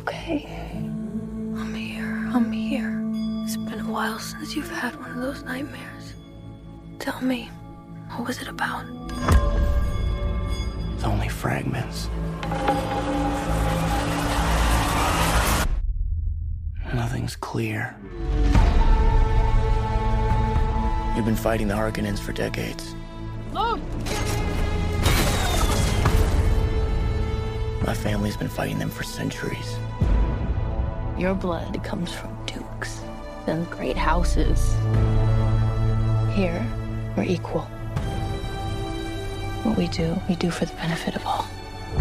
okay? I'm here. It's been a while since you've had one of those nightmares. Tell me, what was it about? It's only fragments. Nothing's clear. You've been fighting the Harkonnens for decades. Look! My family's been fighting them for centuries. Your blood comes from dukes and great houses. Here, we're equal. What we do for the benefit of all.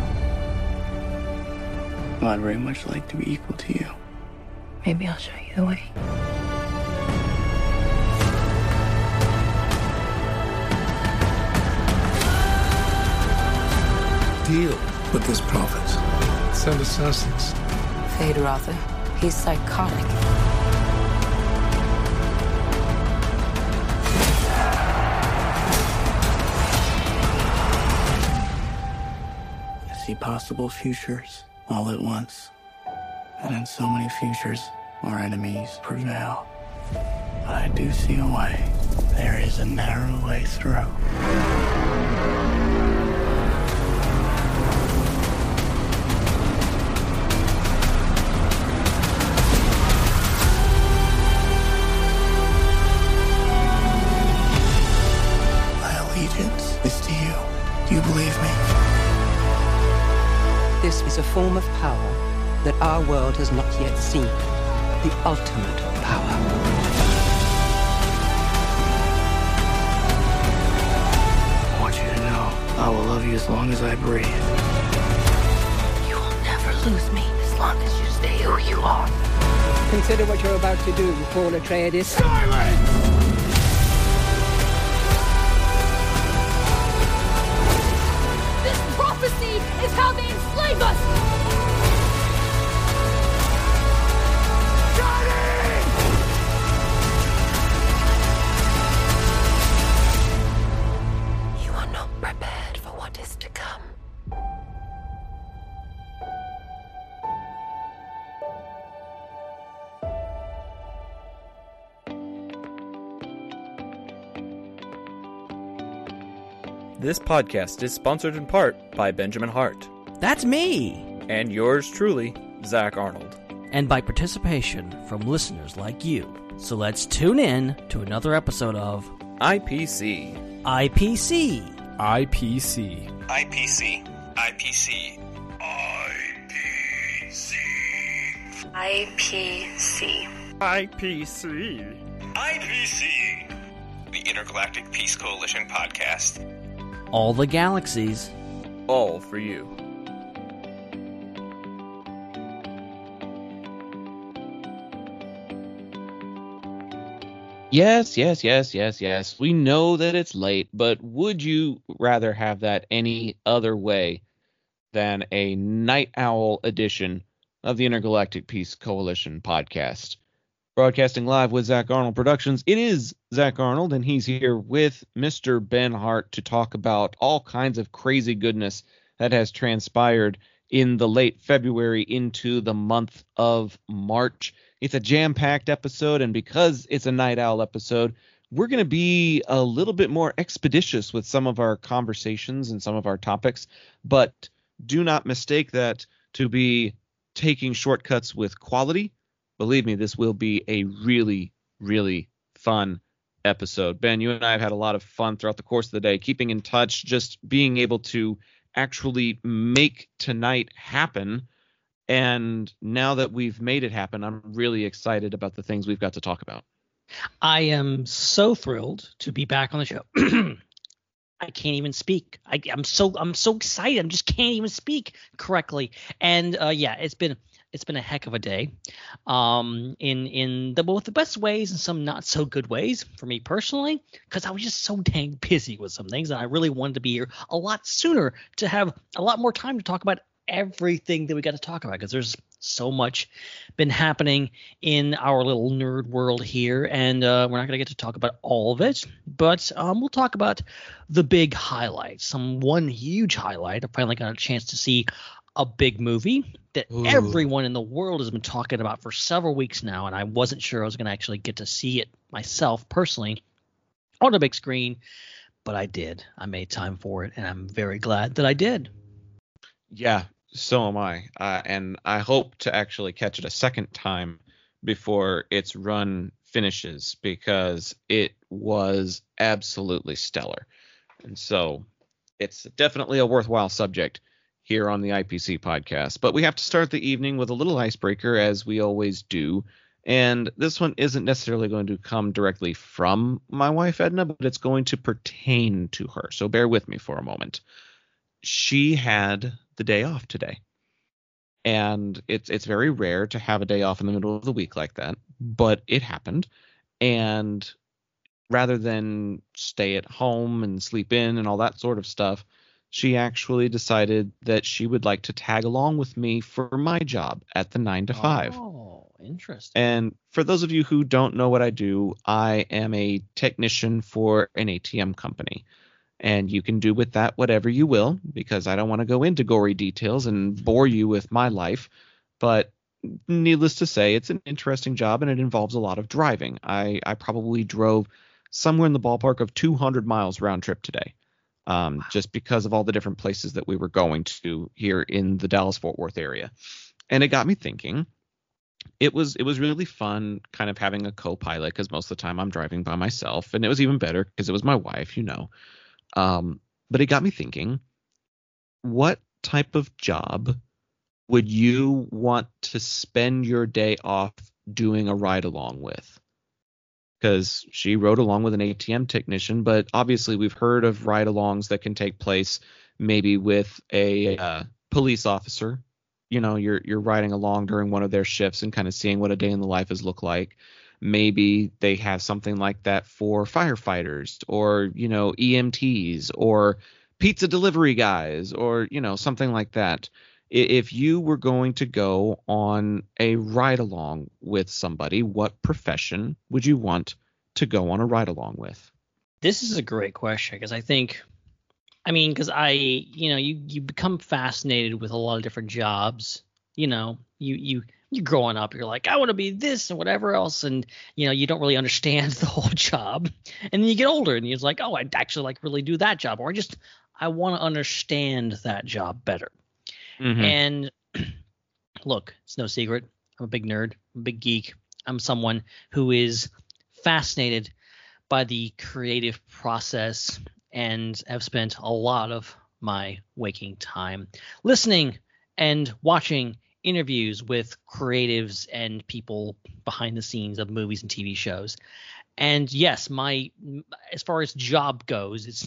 Well, I'd very much like to be equal to you. Maybe I'll show you the way. Deal with this prophet. Send assassins. Feyd-Rautha. He's psychotic. I see possible futures all at once. And in so many futures, our enemies prevail. But I do see a way. There is a narrow way through. Is to you. Do you believe me? This is a form of power that our world has not yet seen. The ultimate power. I want you to know I will love you as long as I breathe. You will never lose me as long as you stay who you are. Consider what you're about to do, Paul Atreides. Silence! Prophecy is how they enslave us! You are not prepared for what is to come. This podcast is sponsored in part by Benjamin Hart. That's me! And yours truly, Zach Arnold. And by participation from listeners like you. So let's tune in to another episode of IPC. IPC. IPC. IPC. IPC. IPC. IPC. IPC. IPC. The Intergalactic Peace Coalition podcast. All the galaxies. All for you. Yes. We know that it's late, but would you rather have that any other way than a night owl edition of the Intergalactic Peace Coalition podcast? Broadcasting live with Zach Arnold Productions. It is Zach Arnold, and he's here with Mr. Ben Hart to talk about all kinds of crazy goodness that has transpired in the late February into the month of March. It's a jam-packed episode, and because it's a Night Owl episode, we're going to be a little bit more expeditious with some of our conversations and some of our topics, but do not mistake that to be taking shortcuts with quality. Believe me, this will be a really, really fun episode. Ben, you and I have had a lot of fun throughout the course of the day, keeping in touch, just being able to actually make tonight happen. And now that we've made it happen, I'm really excited about the things we've got to talk about. I am so thrilled to be back on the show. I can't even speak. I'm so excited. I just can't even speak correctly. And it's been a heck of a day, in both the best ways and some not so good ways for me personally, because I was just so dang busy with some things, and I really wanted to be here a lot sooner to have a lot more time to talk about everything that we got to talk about, because there's so much been happening in our little nerd world here, and we're not going to get to talk about all of it, but we'll talk about the big highlights. One huge highlight I finally got a chance to see a big movie that Ooh. everyone in the world has been talking about for several weeks now, and I wasn't sure I was going to actually get to see it myself personally on a big screen, but I did. I made time for it, and I'm very glad that I did. Yeah, so am I. And I hope to actually catch it a second time before its run finishes, because it was absolutely stellar. And so it's definitely a worthwhile subject here on the IPC podcast. But we have to start the evening with a little icebreaker, as we always do. And this one isn't necessarily going to come directly from my wife, Edna, but it's going to pertain to her. So bear with me for a moment. She had the day off today. And it's very rare to have a day off in the middle of the week like that, but it happened. And rather than stay at home and sleep in and all that sort of stuff, she actually decided that she would like to tag along with me for my job at the 9 to 5. Oh, interesting. And for those of you who don't know what I do, I am a technician for an ATM company. And you can do with that whatever you will, because I don't want to go into gory details and bore you with my life. But needless to say, it's an interesting job, and it involves a lot of driving. I probably drove somewhere in the ballpark of 200 miles round trip today, just because of all the different places that we were going to here in the Dallas-Fort Worth area. And it got me thinking. It was really fun kind of having a co-pilot, because most of the time I'm driving by myself, and it was even better because it was my wife, you know. But it got me thinking, what type of job would you want to spend your day off doing a ride along with? Because she rode along with an ATM technician, but obviously we've heard of ride alongs that can take place maybe with a police officer. You know, you're riding along during one of their shifts and kind of seeing what a day in the life is look like. Maybe they have something like that for firefighters, or, you know, EMTs, or pizza delivery guys, or, you know, something like that. If you were going to go on a ride along with somebody, what profession would you want to go on a ride along with? This is a great question, because because you become fascinated with a lot of different jobs. You know, you're growing up, you're like, I want to be this and whatever else. And, you know, you don't really understand the whole job. And then you get older and you're like, oh, I'd actually like really do that job. Or I want to understand that job better. Mm-hmm. And look, it's no secret. I'm a big nerd. I'm a big geek. I'm someone who is fascinated by the creative process, and have spent a lot of my waking time listening and watching interviews with creatives and people behind the scenes of movies and TV shows. And yes, as far as job goes, it's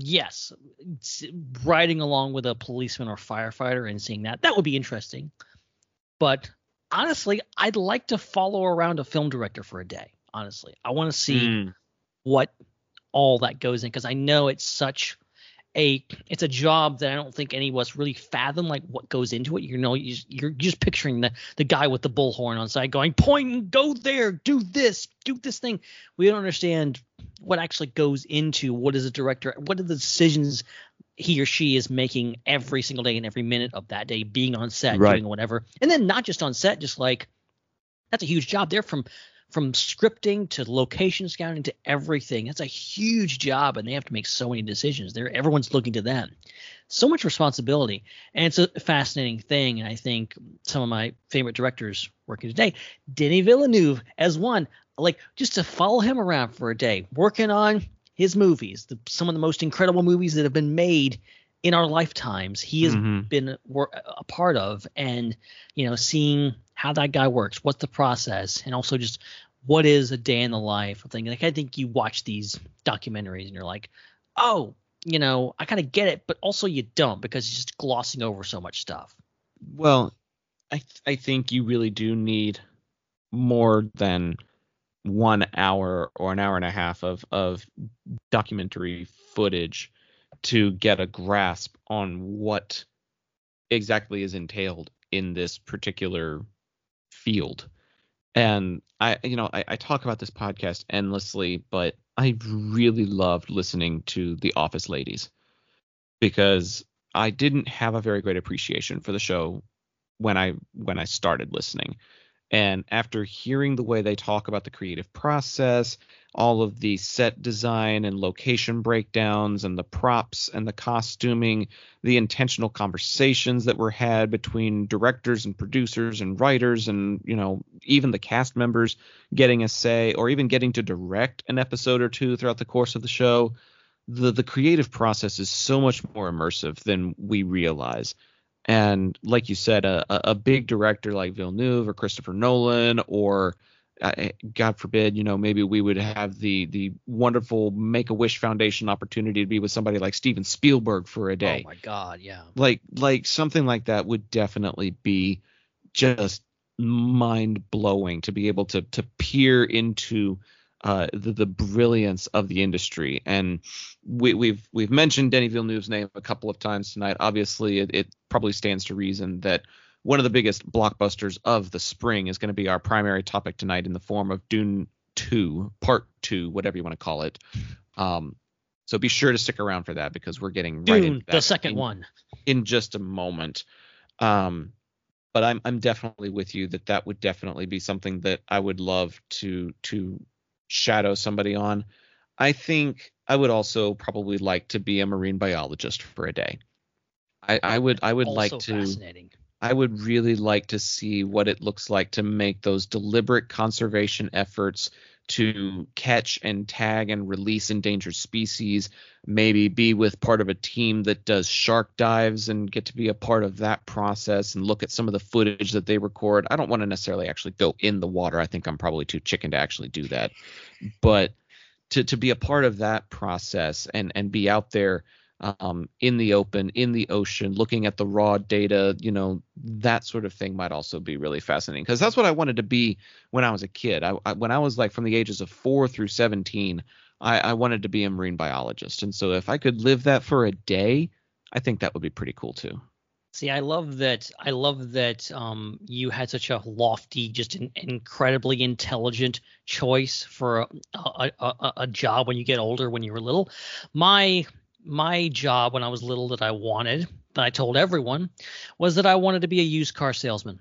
riding along with a policeman or firefighter and seeing that would be interesting. But honestly, I'd like to follow around a film director for a day. Honestly, I want to see what all that goes in, because I know it's it's a job that I don't think any of us really fathom, like what goes into it. You know, you're just picturing the guy with the bullhorn on side going, point and go there, do this thing. We don't understand what actually goes into what is a director, what are the decisions he or she is making every single day and every minute of that day, being on set, doing whatever. And then not just on set, just like, that's a huge job. They're from scripting to location scouting to everything. It's a huge job, and they have to make so many decisions. Everyone's looking to them. So much responsibility, and it's a fascinating thing. And I think some of my favorite directors working today, Denis Villeneuve as one, like just to follow him around for a day, working on his movies, some of the most incredible movies that have been made in our lifetimes, he has been a part of, and, you know, seeing how that guy works, what's the process, and also just what is a day in the life of thing. Like, I think you watch these documentaries and you're like, oh, you know, I kind of get it, but also you don't, because it's just glossing over so much stuff. Well, I think you really do need more than 1 hour or an hour and a half of documentary footage to get a grasp on what exactly is entailed in this particular field. And I talk about this podcast endlessly, but I really loved listening to The Office Ladies, because I didn't have a very great appreciation for the show when I started listening. And after hearing the way they talk about the creative process, all of the set design and location breakdowns and the props and the costuming, the intentional conversations that were had between directors and producers and writers and, even the cast members getting a say or even getting to direct an episode or two throughout the course of the show, the creative process is so much more immersive than we realize. And like you said, a big director like Villeneuve or Christopher Nolan or God forbid, maybe we would have the wonderful Make-A-Wish Foundation opportunity to be with somebody like Steven Spielberg for a day. Oh my God, yeah. Like something like that would definitely be just mind-blowing to be able to peer into the brilliance of the industry. And we've mentioned Denis Villeneuve's name a couple of times tonight. Obviously, it probably stands to reason that one of the biggest blockbusters of the spring is going to be our primary topic tonight in the form of Dune 2, Part 2, whatever you want to call it. So be sure to stick around for that because we're getting Dune, right into that the second one, in just a moment. But I'm definitely with you that would definitely be something that I would love to shadow somebody on. I think I would also probably like to be a marine biologist for a day. I would also like to. Fascinating. I would really like to see what it looks like to make those deliberate conservation efforts to catch and tag and release endangered species, maybe be with part of a team that does shark dives and get to be a part of that process and look at some of the footage that they record. I don't want to necessarily actually go in the water. I think I'm probably too chicken to actually do that. But to be a part of that process and be out there in the open, in the ocean, looking at the raw data, that sort of thing might also be really fascinating because that's what I wanted to be when I was a kid. When I was like from the ages of 4 through 17, I wanted to be a marine biologist. And so if I could live that for a day, I think that would be pretty cool too. See, I love that you had such a lofty, just an incredibly intelligent choice for a job when you get older. When you were little, my job when I was little that I told everyone was that I wanted to be a used car salesman.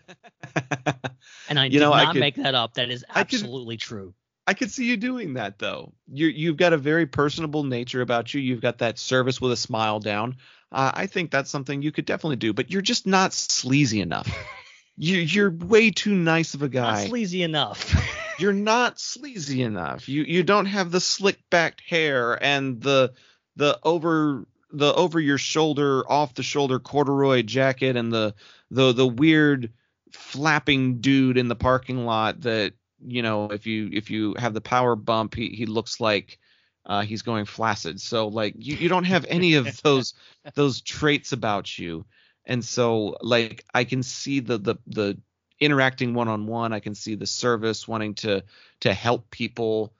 And I did not make that up. That is absolutely true. I could see you doing that though. You've got a very personable nature about you. You've got that service with a smile down. I think that's something you could definitely do, but you're just not sleazy enough. You're way too nice of a guy. Not sleazy enough. You're not sleazy enough. You don't have the slick backed hair and the over your shoulder, off the shoulder corduroy jacket and the weird flapping dude in the parking lot that, if you have the power bump, he looks like he's going flaccid. So like you don't have any of those traits about you. And so like I can see the interacting one-on-one. I can see the service wanting to help people.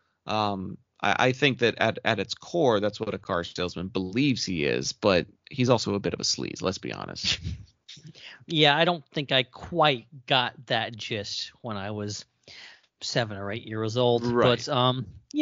I think that at its core, that's what a car salesman believes he is, but he's also a bit of a sleaze. Let's be honest. Yeah, I don't think I quite got that gist when I was 7 or 8 years old. Right. But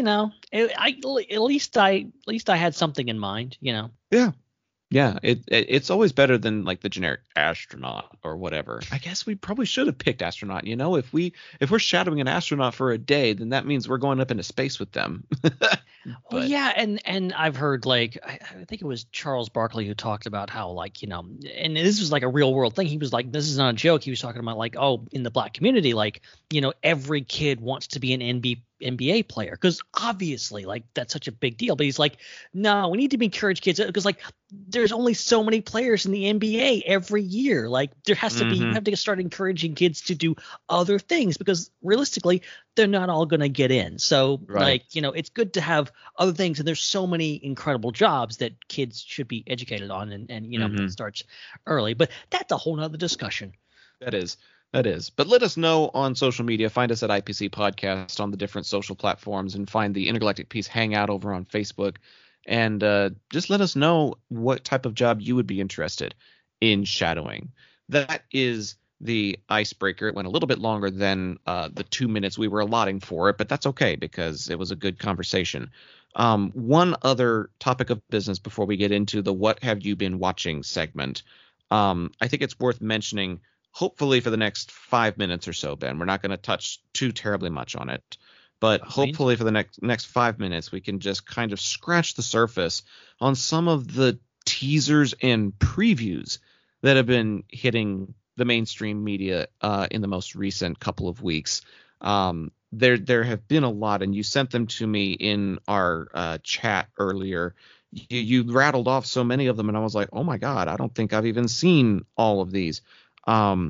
at least I had something in mind. Yeah, it's always better than like the generic astronaut or whatever. I guess we probably should have picked astronaut. If we're shadowing an astronaut for a day, then that means we're going up into space with them. Well, yeah, and I've heard like I think it was Charles Barkley who talked about how and this was like a real world thing. He was like, this is not a joke. He was talking about like, in the black community, like every kid wants to be an NBA player because obviously like that's such a big deal. But he's like, no, we need to encourage kids because like there's only so many players in the NBA every year. Like there has to be, you have to start encouraging kids to do other things because realistically they're not all going to get in. So like, it's good to have other things. And there's so many incredible jobs that kids should be educated on and it starts early. But that's a whole nother discussion. That is. But let us know on social media. Find us at IPC Podcast on the different social platforms and find the Intergalactic Peace Hangout over on Facebook. And just let us know what type of job you would be interested in shadowing. That is the icebreaker. It went a little bit longer than the 2 minutes we were allotting for it, but that's okay because it was a good conversation. One other topic of business before we get into the what have you been watching segment. I think it's worth mentioning, hopefully for the next 5 minutes or so, Ben. We're not going to touch too terribly much on it, but hopefully for the next 5 minutes, we can just kind of scratch the surface on some of the teasers and previews that have been hitting the mainstream media in the most recent couple of weeks. There have been a lot, and you sent them to me in our chat earlier. You rattled off so many of them, and I was like, oh my God, I don't think I've even seen all of these. Marvel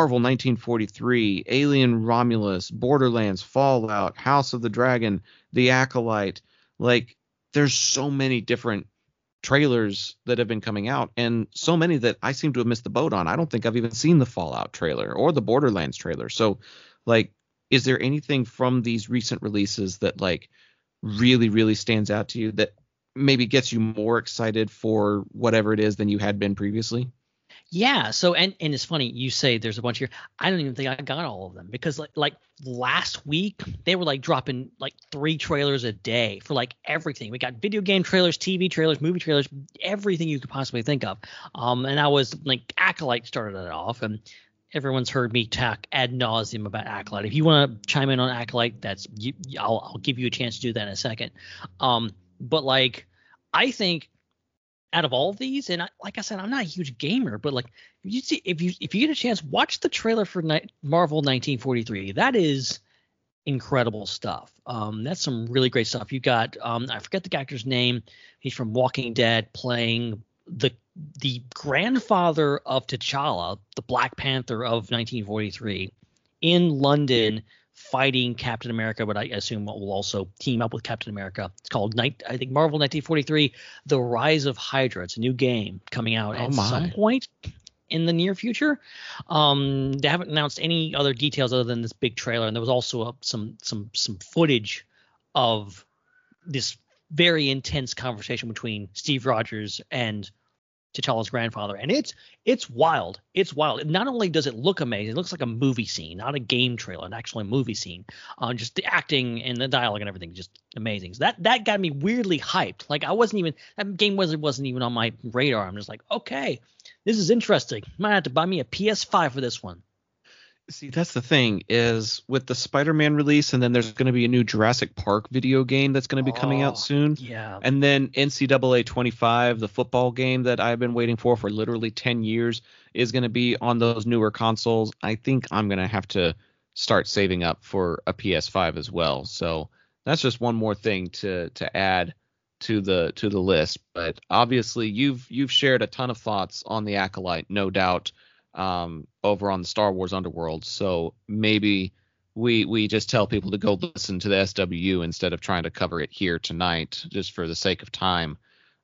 1943, Alien Romulus, Borderlands, Fallout, House of the Dragon, The Acolyte. Like, there's so many different trailers that have been coming out, and so many that I seem to have missed the boat on. I don't think I've even seen the Fallout trailer or the Borderlands trailer. So, like, is there anything from these recent releases that, like, really, really stands out to you that maybe gets you more excited for whatever it is than you had been previously? Yeah. So, and it's funny you say there's a bunch here. I don't even think I got all of them because like last week they were like dropping like 3 trailers a day for like everything. We got video game trailers, TV trailers, movie trailers, everything you could possibly think of. And I was like, Acolyte started it off, and everyone's heard me talk ad nauseum about Acolyte. If you want to chime in on Acolyte, I'll give you a chance to do that in a second. But like, I think out of all of these, and like I said, I'm not a huge gamer, but like if you get a chance, watch the trailer for Marvel 1943. That is incredible stuff. That's some really great stuff. You got I forget the actor's name. He's from Walking Dead, playing the grandfather of T'Challa, the Black Panther of 1943, in London, fighting Captain America, but I assume will also team up with Captain America. It's called I think Marvel 1943, The Rise of Hydra. It's a new game coming out at some point in the near future. They haven't announced any other details other than this big trailer, and there was also some footage of this very intense conversation between Steve Rogers and T'Challa's grandfather, and it's wild. It's wild. Not only does it look amazing, it looks like a movie scene, not a game trailer, an actual movie scene. Just the acting and the dialogue and everything, just amazing. So that got me weirdly hyped. Like that game wasn't even on my radar. I'm just like, okay, this is interesting. Might have to buy me a PS5 for this one. See, that's the thing is with the Spider-Man release, and then there's going to be a new Jurassic Park video game that's going to be coming out soon. Yeah. And then NCAA 25, the football game that I've been waiting for literally 10 years, is going to be on those newer consoles. I think I'm going to have to start saving up for a PS5 as well. So that's just one more thing to add to the list. But obviously you've shared a ton of thoughts on the Acolyte, no doubt. Over on the Star Wars Underworld, so maybe we just tell people to go listen to the SWU instead of trying to cover it here tonight, just for the sake of time.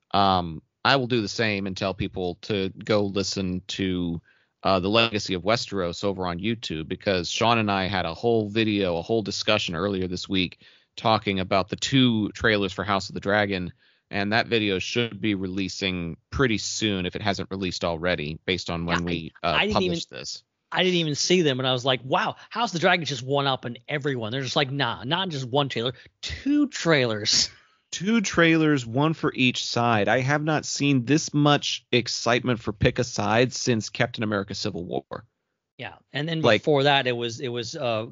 I will do the same and tell people to go listen to the Legacy of Westeros over on YouTube, because Sean and I had a whole discussion earlier this week talking about the 2 trailers for House of the Dragon. And that video should be releasing pretty soon if it hasn't released already, based on when we published this. I didn't even see them, and I was like, wow, House of the Dragon just one up on everyone. They're just like, nah, not just one trailer, 2 trailers. 2 trailers, one for each side. I have not seen this much excitement for pick a side since Captain America Civil War. Yeah, and then before that, it was what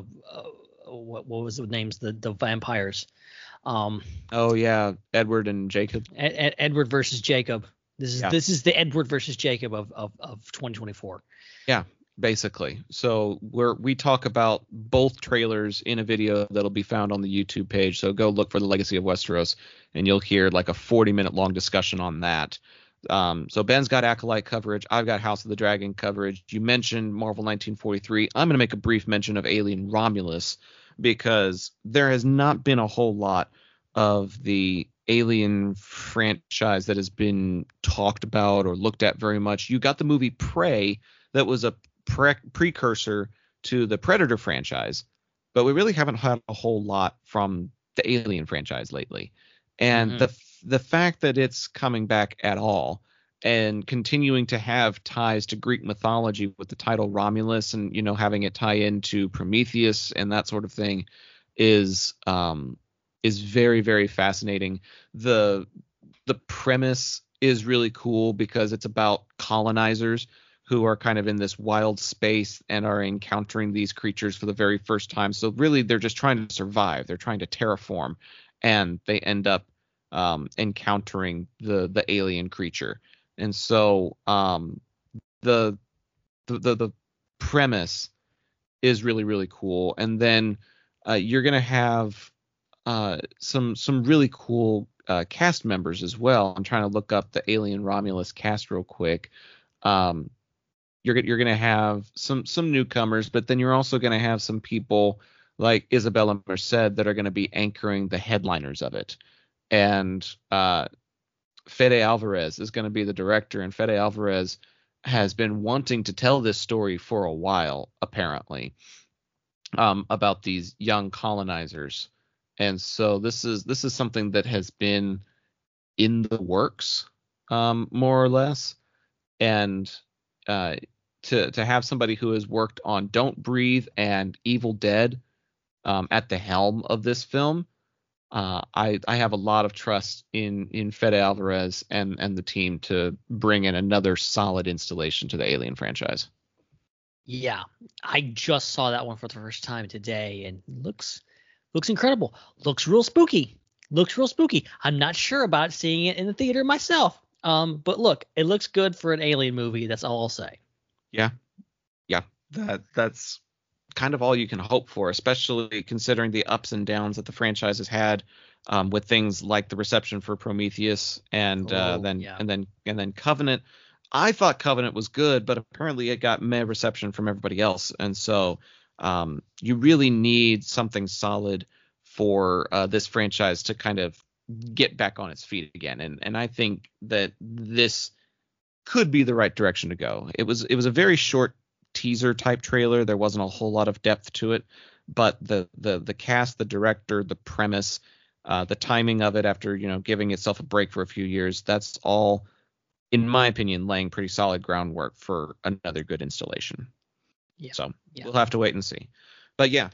was the names? The vampires. Oh yeah, Edward and Jacob. Edward versus Jacob. This is the Edward versus Jacob of 2024. Yeah, basically. So we talk about both trailers in a video that'll be found on the YouTube page. So go look for the Legacy of Westeros, and you'll hear like a 40-minute long discussion on that. So Ben's got Acolyte coverage. I've got House of the Dragon coverage. You mentioned Marvel 1943. I'm going to make a brief mention of Alien Romulus, because there has not been a whole lot of the Alien franchise that has been talked about or looked at very much. You got the movie Prey that was a precursor to the Predator franchise, but we really haven't had a whole lot from the Alien franchise lately. And the fact that it's coming back at all and continuing to have ties to Greek mythology with the title Romulus, and, you know, having it tie into Prometheus and that sort of thing is is very, very fascinating. The premise is really cool because it's about colonizers who are kind of in this wild space and are encountering these creatures for the very first time. So really, they're just trying to survive. They're trying to terraform, and they end up encountering the alien creature. And so the premise is really, really cool. And then you're gonna have some really cool cast members as well. I'm trying to look up the Alien Romulus cast real quick. You're gonna have some newcomers, but then you're also gonna have some people like Isabella Merced that are gonna be anchoring the headliners of it. And Fede Alvarez is gonna be the director, and Fede Alvarez has been wanting to tell this story for a while, apparently, about these young colonizers. And so this is something that has been in the works, more or less. And to have somebody who has worked on Don't Breathe and Evil Dead at the helm of this film, I have a lot of trust in Fede Alvarez and the team to bring in another solid installation to the Alien franchise. Yeah, I just saw that one for the first time today, and looks incredible. Looks real spooky. I'm not sure about seeing it in the theater myself. But look, it looks good for an Alien movie. That's all I'll say. Yeah. That's kind of all you can hope for, especially considering the ups and downs that the franchise has had with things like the reception for Prometheus and then Covenant. I thought Covenant was good, but apparently it got meh reception from everybody else. And so you really need something solid for this franchise to kind of get back on its feet again. And I think that this could be the right direction to go. It was a very short teaser type trailer. There wasn't a whole lot of depth to it, but the cast, the director, the premise, the timing of it after, giving itself a break for a few years, that's all, in my opinion, laying pretty solid groundwork for another good installation. Yeah. So we'll have to wait and see. But yeah,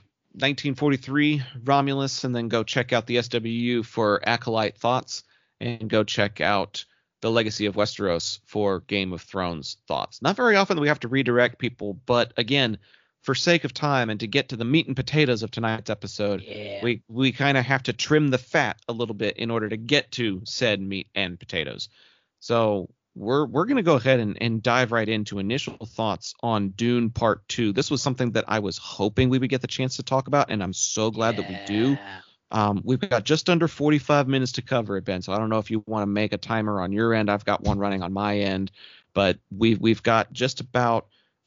1943 Romulus, and then go check out the SWU for Acolyte thoughts, and go check out The Legacy of Westeros for Game of Thrones thoughts. Not very often that we have to redirect people, but again, for sake of time and to get to the meat and potatoes of tonight's episode, we kind of have to trim the fat a little bit in order to get to said meat and potatoes. So we're going to go ahead and dive right into initial thoughts on Dune Part 2. This was something that I was hoping we would get the chance to talk about, and I'm so glad that we do. We've got just under 45 minutes to cover it, Ben, so I don't know if you want to make a timer on your end. I've got one running on my end, but we've got just about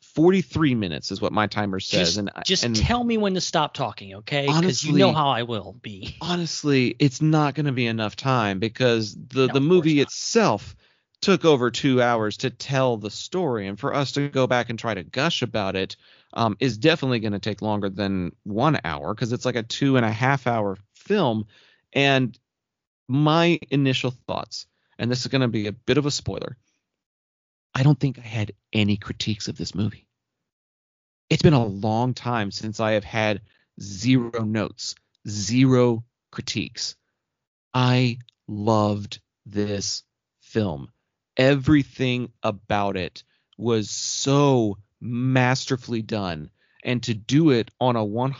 43 minutes is what my timer says. Just tell me when to stop talking, okay? Because you know how I will be. Honestly, it's not going to be enough time because the movie itself took over 2 hours to tell the story, and for us to go back and try to gush about it is definitely going to take longer than 1 hour, because it's like a 2.5 hour film. And my initial thoughts, and this is going to be a bit of a spoiler, I don't think I had any critiques of this movie. It's been a long time since I have had 0 notes, 0 critiques. I loved this film. Everything about it was so masterfully done, and to do it on a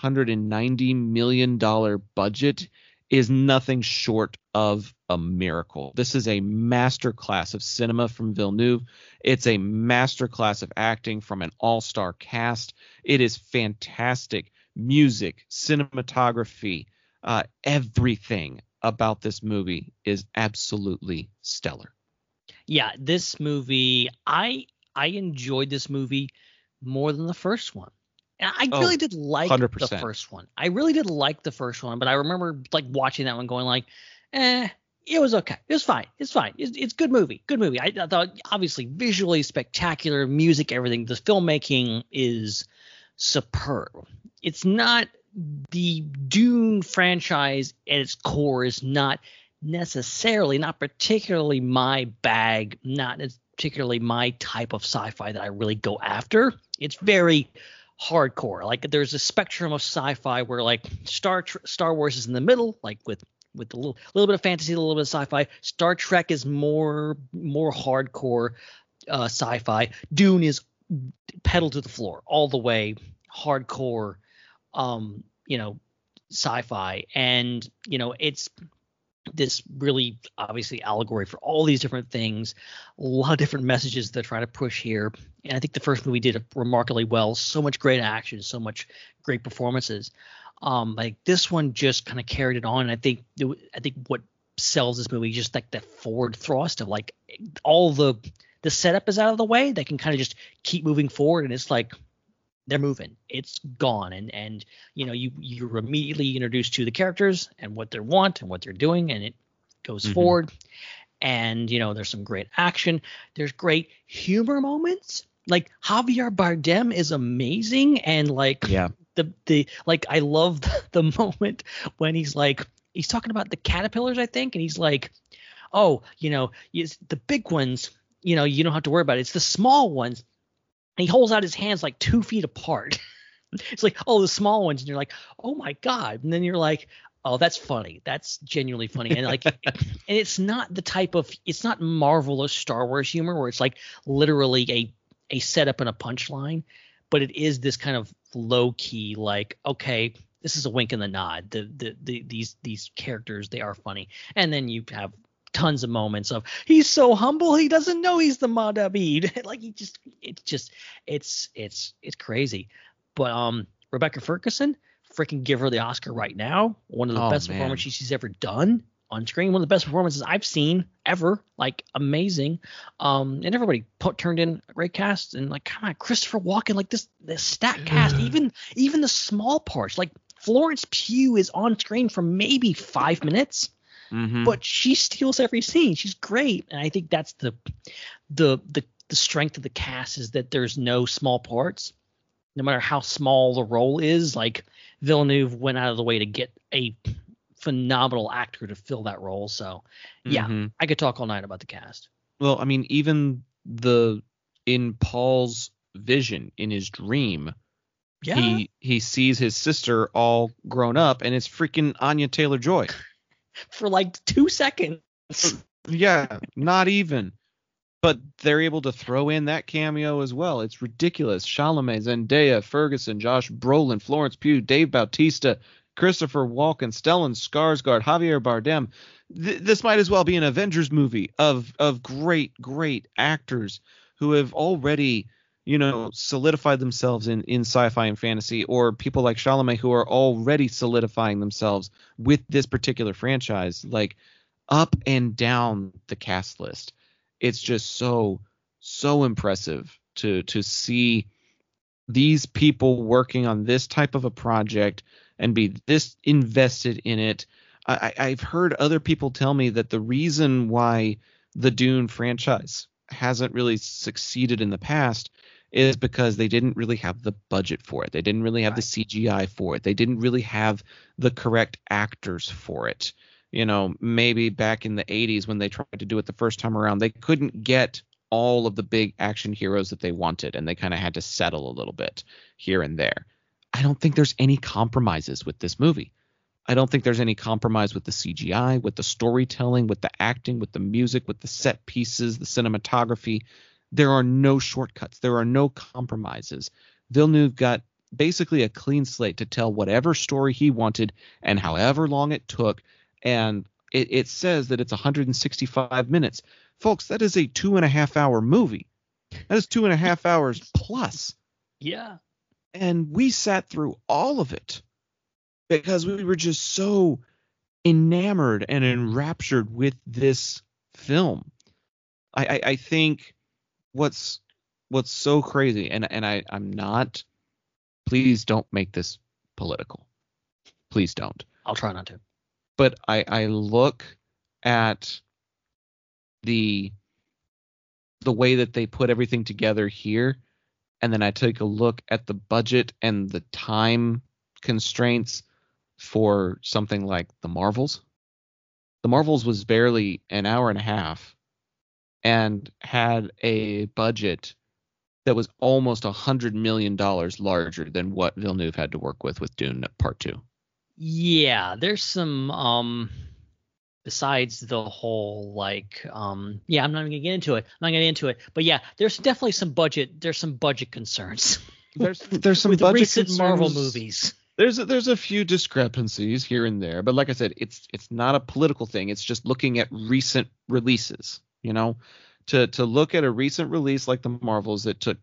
$190 million budget is nothing short of a miracle. This is a masterclass of cinema from Villeneuve. It's a masterclass of acting from an all-star cast. It is fantastic music, cinematography, everything about this movie is absolutely stellar. Yeah, this movie, I enjoyed this movie more than the first one. And I really did like 100%. the first one. I really did like the first one, but I remember watching that one going it was okay. It was fine. It's fine. It's good movie. Good movie. I thought obviously visually spectacular, music, everything. The filmmaking is superb. It's not the Dune franchise at its core is not particularly my bag, not particularly my type of sci-fi that I really go after. It's very hardcore. Like there's a spectrum of sci-fi where like Star Wars is in the middle, like with a little bit of fantasy, a little bit of sci-fi. Star Trek is more hardcore sci-fi. Dune is pedal to the floor all the way, hardcore, sci-fi, and it's this really obviously allegory for all these different things, a lot of different messages they're trying to push here. And I think the first movie did it remarkably well. So much great action, so much great performances. Like this one just kind of carried it on. And I think what sells this movie just like that forward thrust of like all the setup is out of the way. They can kind of just keep moving forward, and it's like they're moving. It's gone, and you're immediately introduced to the characters and what they want and what they're doing, and it goes forward. And there's some great action. There's great humor moments. Like Javier Bardem is amazing, and like the like I love the moment when he's talking about the caterpillars, I think, and he's like, oh, it's the big ones, you don't have to worry about it. It's the small ones. And he holds out his hands like 2 feet apart. It's like, oh, the small ones. And you're like, oh, my God. And then you're like, oh, that's funny. That's genuinely funny. And like, and it's not the type of – it's not marvelous Star Wars humor where it's like literally a setup and a punchline. But it is this kind of low-key like, okay, this is a wink and the nod. These characters, they are funny. And then you have – tons of moments of he's so humble he doesn't know he's the Madabid. Like it's crazy. But Rebecca Ferguson, freaking give her the Oscar right now. One of the best performances she's ever done on screen. One of the best performances I've seen ever. Like amazing. And everybody turned in a great cast, and like come on, Christopher Walken, like this stacked cast. Even the small parts, like Florence Pugh is on screen for maybe 5 minutes. But she steals every scene. She's great, and I think that's the strength of the cast is that there's no small parts, no matter how small the role is. Like Villeneuve went out of the way to get a phenomenal actor to fill that role. So yeah, I could talk all night about the cast. Well, I mean, even in Paul's vision, in his dream, he sees his sister all grown up, and it's freaking Anya Taylor-Joy. For like 2 seconds. Yeah, not even. But they're able to throw in that cameo as well. It's ridiculous. Chalamet, Zendaya, Ferguson, Josh Brolin, Florence Pugh, Dave Bautista, Christopher Walken, Stellan Skarsgård, Javier Bardem. This might as well be an Avengers movie of great actors who have already, solidified themselves in sci-fi and fantasy, or people like Chalamet who are already solidifying themselves with this particular franchise, like up and down the cast list. It's just so impressive to see these people working on this type of a project and be this invested in it. I've heard other people tell me that the reason why the Dune franchise hasn't really succeeded in the past is because they didn't really have the budget for it. They didn't really have the CGI for it. They didn't really have the correct actors for it. Maybe back in the 80s when they tried to do it the first time around, they couldn't get all of the big action heroes that they wanted, and they kind of had to settle a little bit here and there. I don't think there's any compromises with this movie. I don't think there's any compromise with the CGI, with the storytelling, with the acting, with the music, with the set pieces, the cinematography. There are no shortcuts. There are no compromises. Villeneuve got basically a clean slate to tell whatever story he wanted and however long it took. And it says that it's 165 minutes. Folks, that is a 2.5 hour movie. That is 2.5 hours plus. Yeah. And we sat through all of it because we were just so enamored and enraptured with this film. I think what's so crazy, and I'm not, please don't make this political. Please don't. I'll try not to. But I look at the way that they put everything together here, and then I take a look at the budget and the time constraints for something like The Marvels. The Marvels was barely an hour and a half and had a budget that was almost $100 million larger than what Villeneuve had to work with Dune Part 2. Yeah, there's some besides the whole I'm not even gonna get into it. But yeah, there's definitely some budget concerns. There's some with budget recent concerns. Marvel movies. There's a few discrepancies here and there, but like I said, it's not a political thing. It's just looking at recent releases. To look at a recent release like the Marvels that took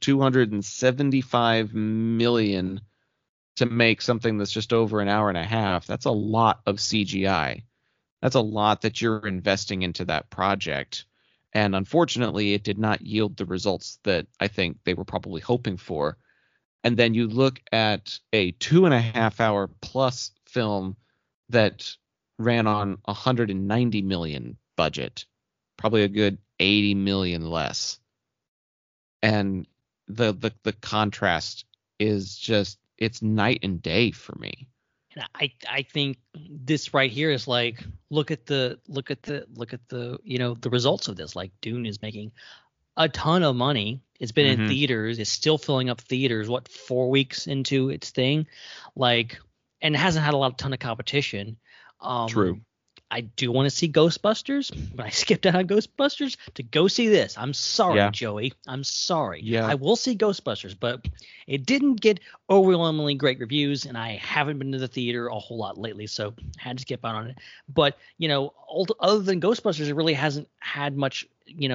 $275 million to make something that's just over an hour and a half. That's a lot of CGI. That's a lot that you're investing into that project. And unfortunately, it did not yield the results that I think they were probably hoping for. And then you look at a 2.5 hour plus film that ran on $190 million budget, probably a good 80 million less. And the contrast is just, it's night and day for me. And I think this right here is like, look at the the results of this. Like, Dune is making a ton of money. It's been in theaters. It's still filling up theaters. 4 weeks into its thing, and it hasn't had a ton of competition. True. I do want to see Ghostbusters, but I skipped out on Ghostbusters to go see this. I'm sorry, Joey. I'm sorry. Yeah. I will see Ghostbusters, but it didn't get overwhelmingly great reviews, and I haven't been to the theater a whole lot lately, so I had to skip out on it. But, other than Ghostbusters, it really hasn't had much,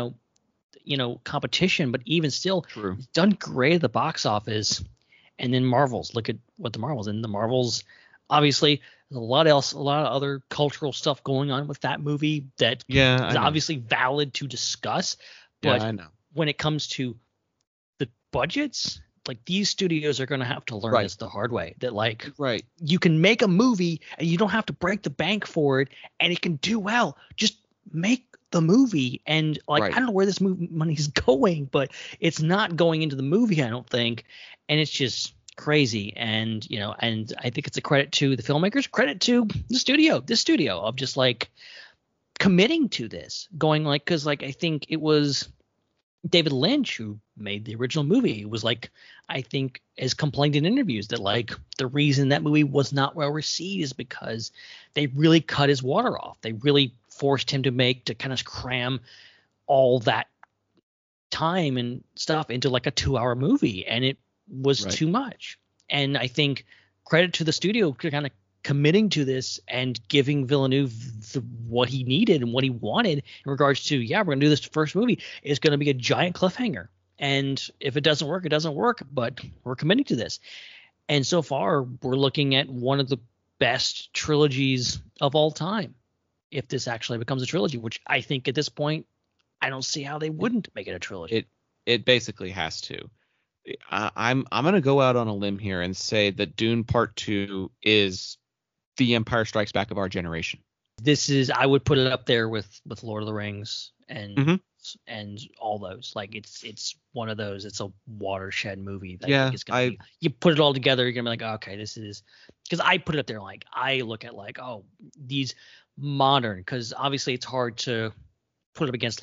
competition, but even still, It's done great at the box office. And then Marvels, look at what the Marvels, obviously, there's a lot of other cultural stuff going on with that movie that is obviously valid to discuss. But I know. When it comes to the budgets, these studios are going to have to learn this the hard way. That you can make a movie and you don't have to break the bank for it, and it can do well. Just make the movie. And I don't know where this money's going, but it's not going into the movie, I don't think. And it's just crazy. And and I think it's a credit to the filmmakers, credit to this studio of just committing to this, going because I think it was David Lynch who made the original movie. It was I think has complained in interviews that the reason that movie was not well received is because they really cut his water off. They really forced him to kind of cram all that time and stuff into a 2-hour movie, and it was too much. And I think credit to the studio for kind of committing to this and giving Villeneuve what he needed and what he wanted in regards to, we're going to do this first movie. It's going to be a giant cliffhanger. And if it doesn't work, it doesn't work, but we're committing to this. And so far, we're looking at one of the best trilogies of all time. If this actually becomes a trilogy, which I think at this point, I don't see how they wouldn't make it a trilogy. It basically has to. I'm going to go out on a limb here and say that Dune Part 2 is the Empire Strikes Back of our generation. I would put it up there with Lord of the Rings and all those. It's one of those. It's a watershed movie. That I think it's gonna be, you put it all together, you're gonna be okay, this is, because I put it up there. I look at these modern, because obviously it's hard to put it up against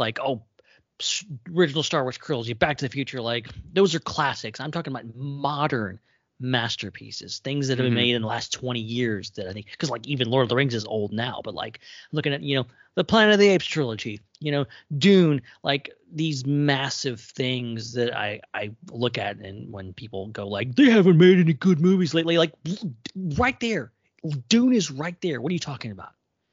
original Star Wars trilogy, Back to the Future, those are classics. I'm talking about modern masterpieces, things that have been made in the last 20 years that I think, because even Lord of the Rings is old now, but looking at the Planet of the Apes trilogy, Dune, these massive things that I look at, and when people go they haven't made any good movies lately, right there, Dune is right there. What are you talking about?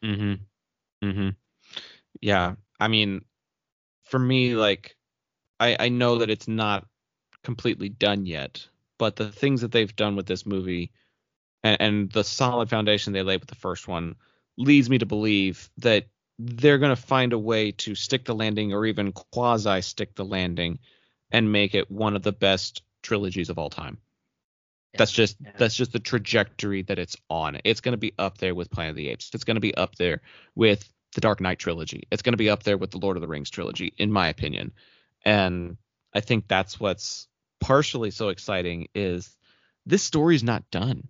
Yeah, I mean, for me, I know that it's not completely done yet, but the things that they've done with this movie and the solid foundation they laid with the first one leads me to believe that they're going to find a way to stick the landing, or even quasi stick the landing, and make it one of the best trilogies of all time. That's just the trajectory that it's on. It's going to be up there with Planet of the Apes. It's going to be up there with the Dark Knight trilogy. It's going to be up there with the Lord of the Rings trilogy, in my opinion. And I think that's what's partially so exciting, is this story's not done.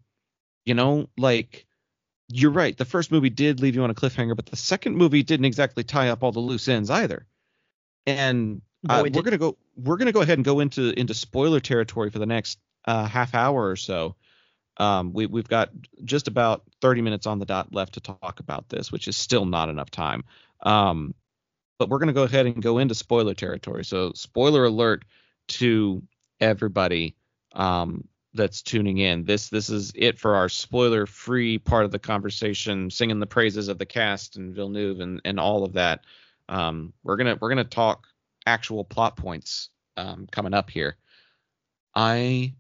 You're right. The first movie did leave you on a cliffhanger, but the second movie didn't exactly tie up all the loose ends either. And we're going to go. we're going to go ahead and go into spoiler territory for the next half hour or so. We've got just about 30 minutes on the dot left to talk about this, which is still not enough time. But we're going to go ahead and go into spoiler territory. So spoiler alert to everybody that's tuning in. This is it for our spoiler-free part of the conversation, singing the praises of the cast and Villeneuve and all of that. We're gonna talk actual plot points coming up here. I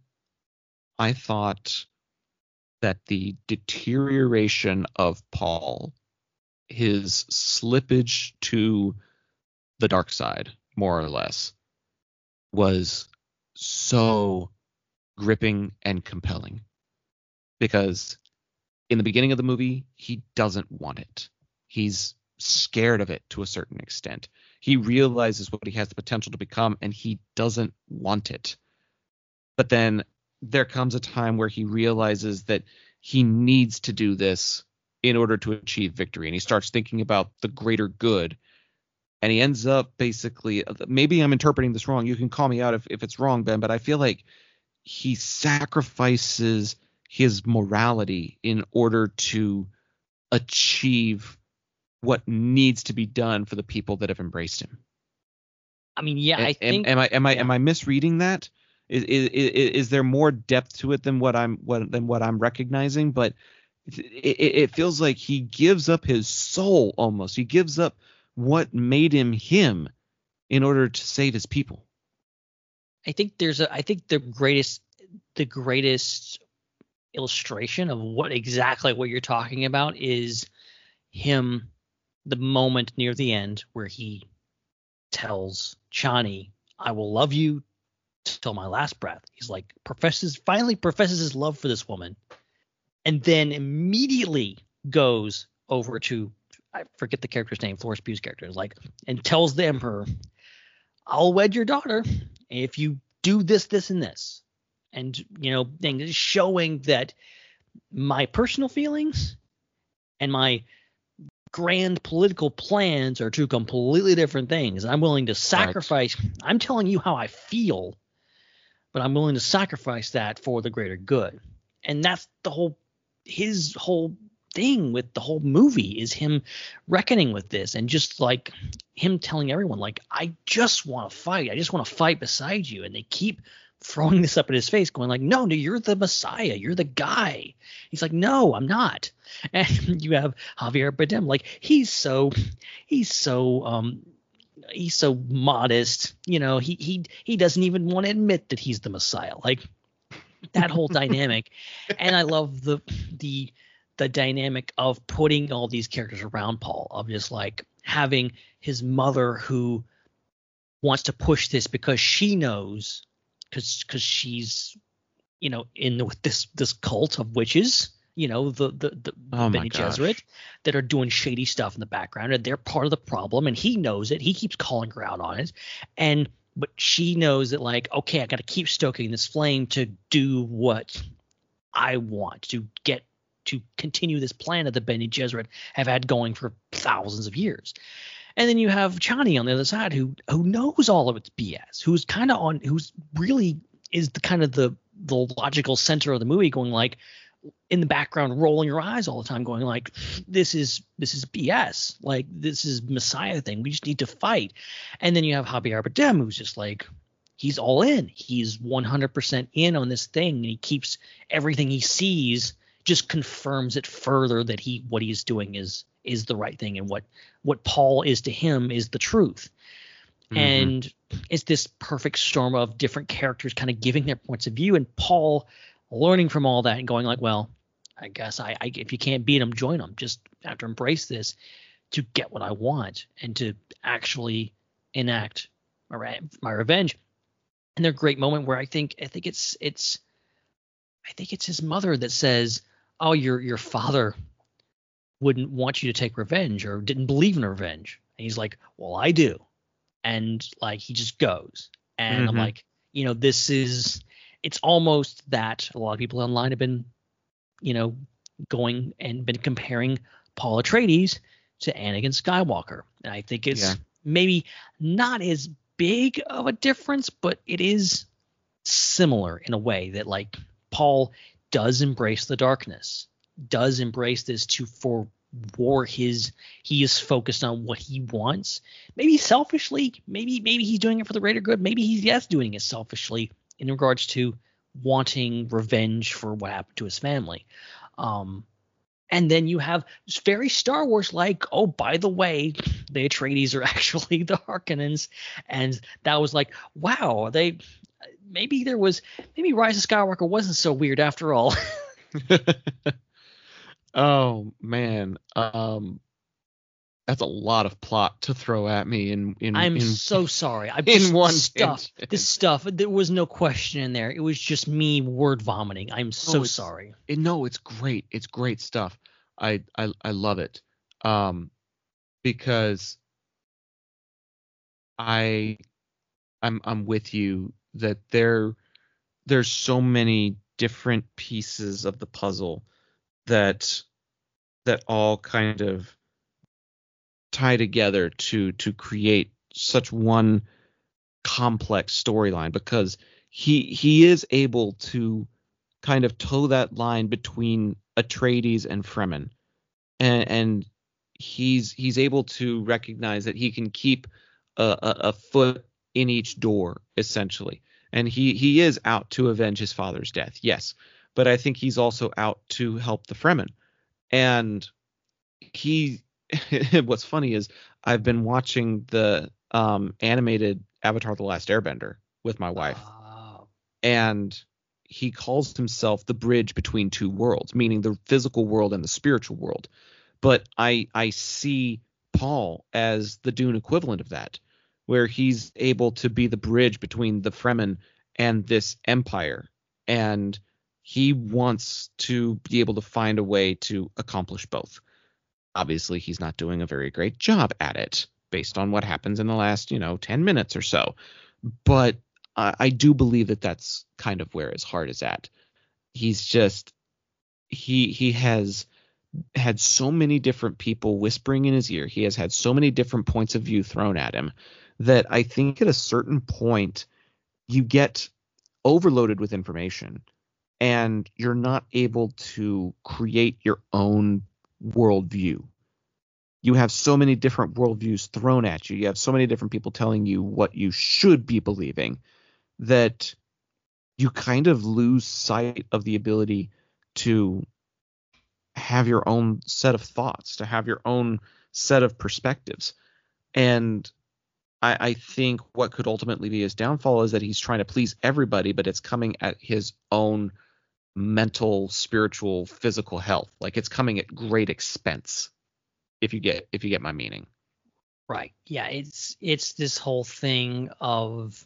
thought that the deterioration of Paul, his slippage to the dark side, more or less, was so gripping and compelling. Because in the beginning of the movie, he doesn't want it. He's scared of it to a certain extent. He realizes what he has the potential to become, and he doesn't want it. But then there comes a time where he realizes that he needs to do this in order to achieve victory. And he starts thinking about the greater good. And he ends up basically, maybe I'm interpreting this wrong. You can call me out if it's wrong, Ben, but I feel like he sacrifices his morality in order to achieve what needs to be done for the people that have embraced him. I mean, yeah, I think. Am I misreading that? Is there more depth to it than what I'm recognizing? But it feels like he gives up his soul almost. He gives up what made him him in order to save his people. I think the greatest illustration of what you're talking about is him, the moment near the end where he tells Chani, "I will love you till my last breath." He's like finally professes his love for this woman, and then immediately goes over to, I forget the character's name, Florence Pugh's character, and tells the Emperor, "I'll wed your daughter if you do this, this, and this." And, and showing that my personal feelings and my grand political plans are two completely different things. I'm willing to sacrifice. Right. I'm telling you how I feel, but I'm willing to sacrifice that for the greater good. And that's his whole thing with the whole movie, is him reckoning with this, and just like him telling everyone, like, I just want to fight. I just want to fight beside you. And they keep throwing this up in his face, going like, no, you're the Messiah. You're the guy. He's like, no, I'm not. And you have Javier Bardem, like, he's so modest. He doesn't even want to admit that he's the Messiah. Like, that whole dynamic. And I love the dynamic of putting all these characters around Paul, of just like having his mother who wants to push this because she knows, because she's with this cult of witches, the Bene Gesserit, that are doing shady stuff in the background, and they're part of the problem, and he knows it. He keeps calling her out on it, but she knows that, like, okay, I got to keep stoking this flame to do what I want, to continue this plan that the Bene Gesserit have had going for thousands of years. And then you have Chani on the other side, who knows all of its BS, who's really is the logical center of the movie, going like, in the background, rolling your eyes all the time, going like, this is BS, like, this is Messiah thing, we just need to fight. And then you have Javier Bardem, who's just like, he's all in, he's 100% in on this thing, and he keeps everything he sees, just confirms it further that what he's doing is the right thing, and what Paul is to him is the truth. Mm-hmm. And it's this perfect storm of different characters kind of giving their points of view, and Paul learning from all that and going like, well, I guess I if you can't beat them, join them. Just have to embrace this to get what I want and to actually enact my revenge. And there's a great moment where I think it's his mother that says, "Oh, your father wouldn't want you to take revenge, or didn't believe in revenge." And he's like, "Well, I do." And like, he just goes. And I'm like, it's almost that a lot of people online have been, going and been comparing Paul Atreides to Anakin Skywalker. And I think it's maybe not as big of a difference, but it is similar in a way that like Paul does embrace the darkness, does embrace this for war. He is focused on what he wants. Maybe selfishly, maybe he's doing it for the greater good. Maybe he's doing it selfishly in regards to wanting revenge for what happened to his family. And then you have very Star Wars like, oh, by the way, the Atreides are actually the Harkonnens. And that was like, wow, maybe Rise of Skywalker wasn't so weird after all. Oh man. That's a lot of plot to throw at me I'm so sorry. This stuff, there was no question in there. It was just me word vomiting. I'm so sorry. It's great. It's great stuff. I love it. Because I'm with you that there's so many different pieces of the puzzle that all kind of tie together to create such one complex storyline, because he is able to kind of toe that line between Atreides and Fremen, and he's able to recognize that he can keep a foot in each door essentially, and he is out to avenge his father's death, yes, but I think he's also out to help the Fremen. And what's funny is I've been watching the animated Avatar: The Last Airbender with my wife, and he calls himself the bridge between two worlds, meaning the physical world and the spiritual world. But I see Paul as the Dune equivalent of that, where he's able to be the bridge between the Fremen and this empire, and he wants to be able to find a way to accomplish both. Obviously, he's not doing a very great job at it based on what happens in the last, 10 minutes or so. But I do believe that that's kind of where his heart is at. He's just he has had so many different people whispering in his ear. He has had so many different points of view thrown at him that I think at a certain point you get overloaded with information and you're not able to create your own worldview. You have so many different worldviews thrown at you. You have so many different people telling you what you should be believing that you kind of lose sight of the ability to have your own set of thoughts, to have your own set of perspectives. And I think what could ultimately be his downfall is that he's trying to please everybody, but it's coming at his own mental, spiritual, physical health. Like it's coming at great expense, if you get my meaning. Right. Yeah, it's this whole thing of,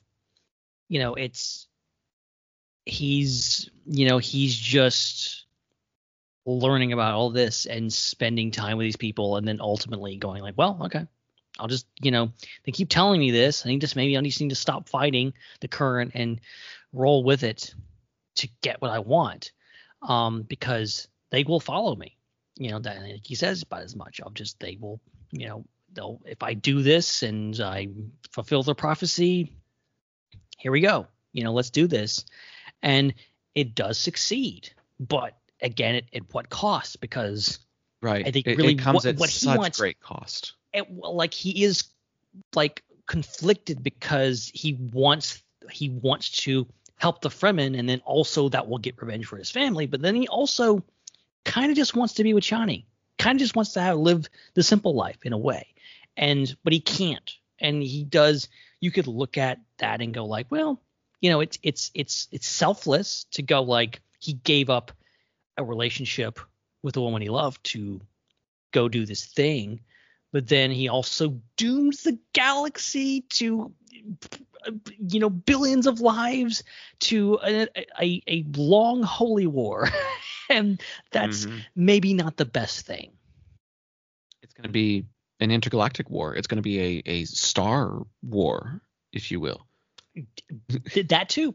he's just learning about all this and spending time with these people, and then ultimately going like, well, okay, I'll just, they keep telling me this. I just need to stop fighting the current and roll with it to get what I want, because they will follow me. That, like he says about as much. They'll, if I do this and I fulfill their prophecy, here we go. Let's do this. And it does succeed. But again, at what cost? Because right, I think it comes at such great cost. He is like conflicted because he wants to help the Fremen, and then also that will get revenge for his family. But then he also kind of just wants to be with Chani, kind of just wants to live the simple life in a way. But he can't. And he does. You could look at that and go like, well, it's selfless to go like he gave up a relationship with a woman he loved to go do this thing. But then he also dooms the galaxy to, billions of lives to a long holy war. And that's maybe not the best thing. It's going to be an intergalactic war. It's going to be a star war, if you will. That too.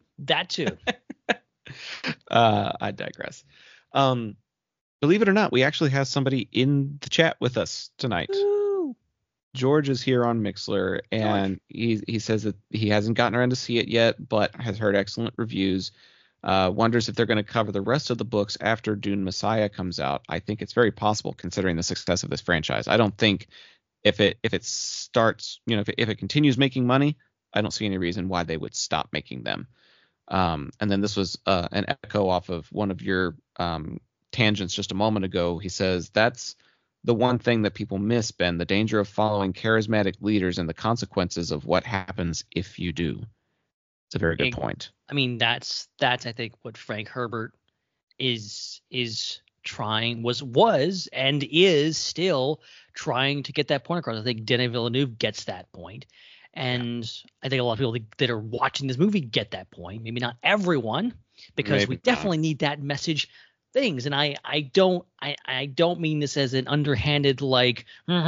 I digress. Believe it or not, we actually have somebody in the chat with us tonight. Ooh. George is here on Mixler, and he says that he hasn't gotten around to see it yet, but has heard excellent reviews. Wonders if they're going to cover the rest of the books after Dune Messiah comes out. I think it's very possible considering the success of this franchise. I don't think if it starts, if it continues making money, I don't see any reason why they would stop making them. And then this was an echo off of one of your tangents just a moment ago. He says that's the one thing that people miss, Ben, the danger of following charismatic leaders and the consequences of what happens if you do. It's a very good point. I mean, that's I think what Frank Herbert is trying was and is still trying to get that point across. I think Denis Villeneuve gets that point. And I think a lot of people that are watching this movie get that point. Maybe not everyone, because we definitely need that message things. And I don't mean this as an underhanded like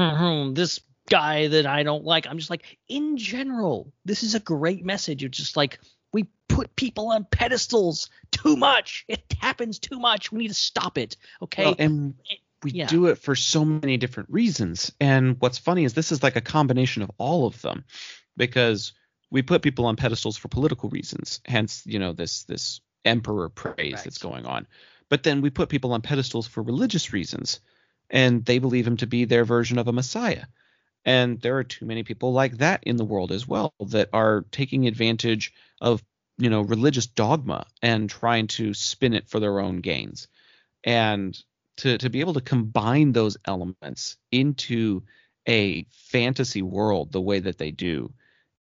this guy that I don't like. I'm just like, in general, this is a great message. It's just like, we put people on pedestals too much. It happens too much. We need to stop it. Okay. Well, and we do it for so many different reasons. And what's funny is this is like a combination of all of them, because we put people on pedestals for political reasons. Hence, this emperor praise that's going on. But then we put people on pedestals for religious reasons, and they believe him to be their version of a messiah. And there are too many people like that in the world as well that are taking advantage of, religious dogma and trying to spin it for their own gains. And to be able to combine those elements into a fantasy world the way that they do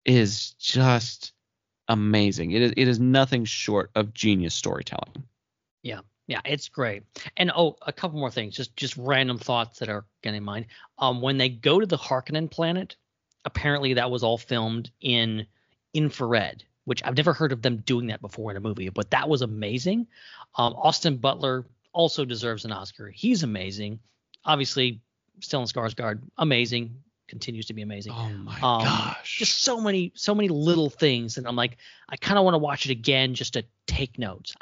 is just amazing. It is nothing short of genius storytelling. Yeah, it's great. And a couple more things, just random thoughts that are getting in mind. When they go to the Harkonnen planet, apparently that was all filmed in infrared, which I've never heard of them doing that before in a movie, but that was amazing. Austin Butler also deserves an Oscar. He's amazing. Obviously, Stellan Skarsgård, amazing. Continues to be amazing. Oh my gosh. Just so many little things. And I'm like, I kind of want to watch it again just to take notes.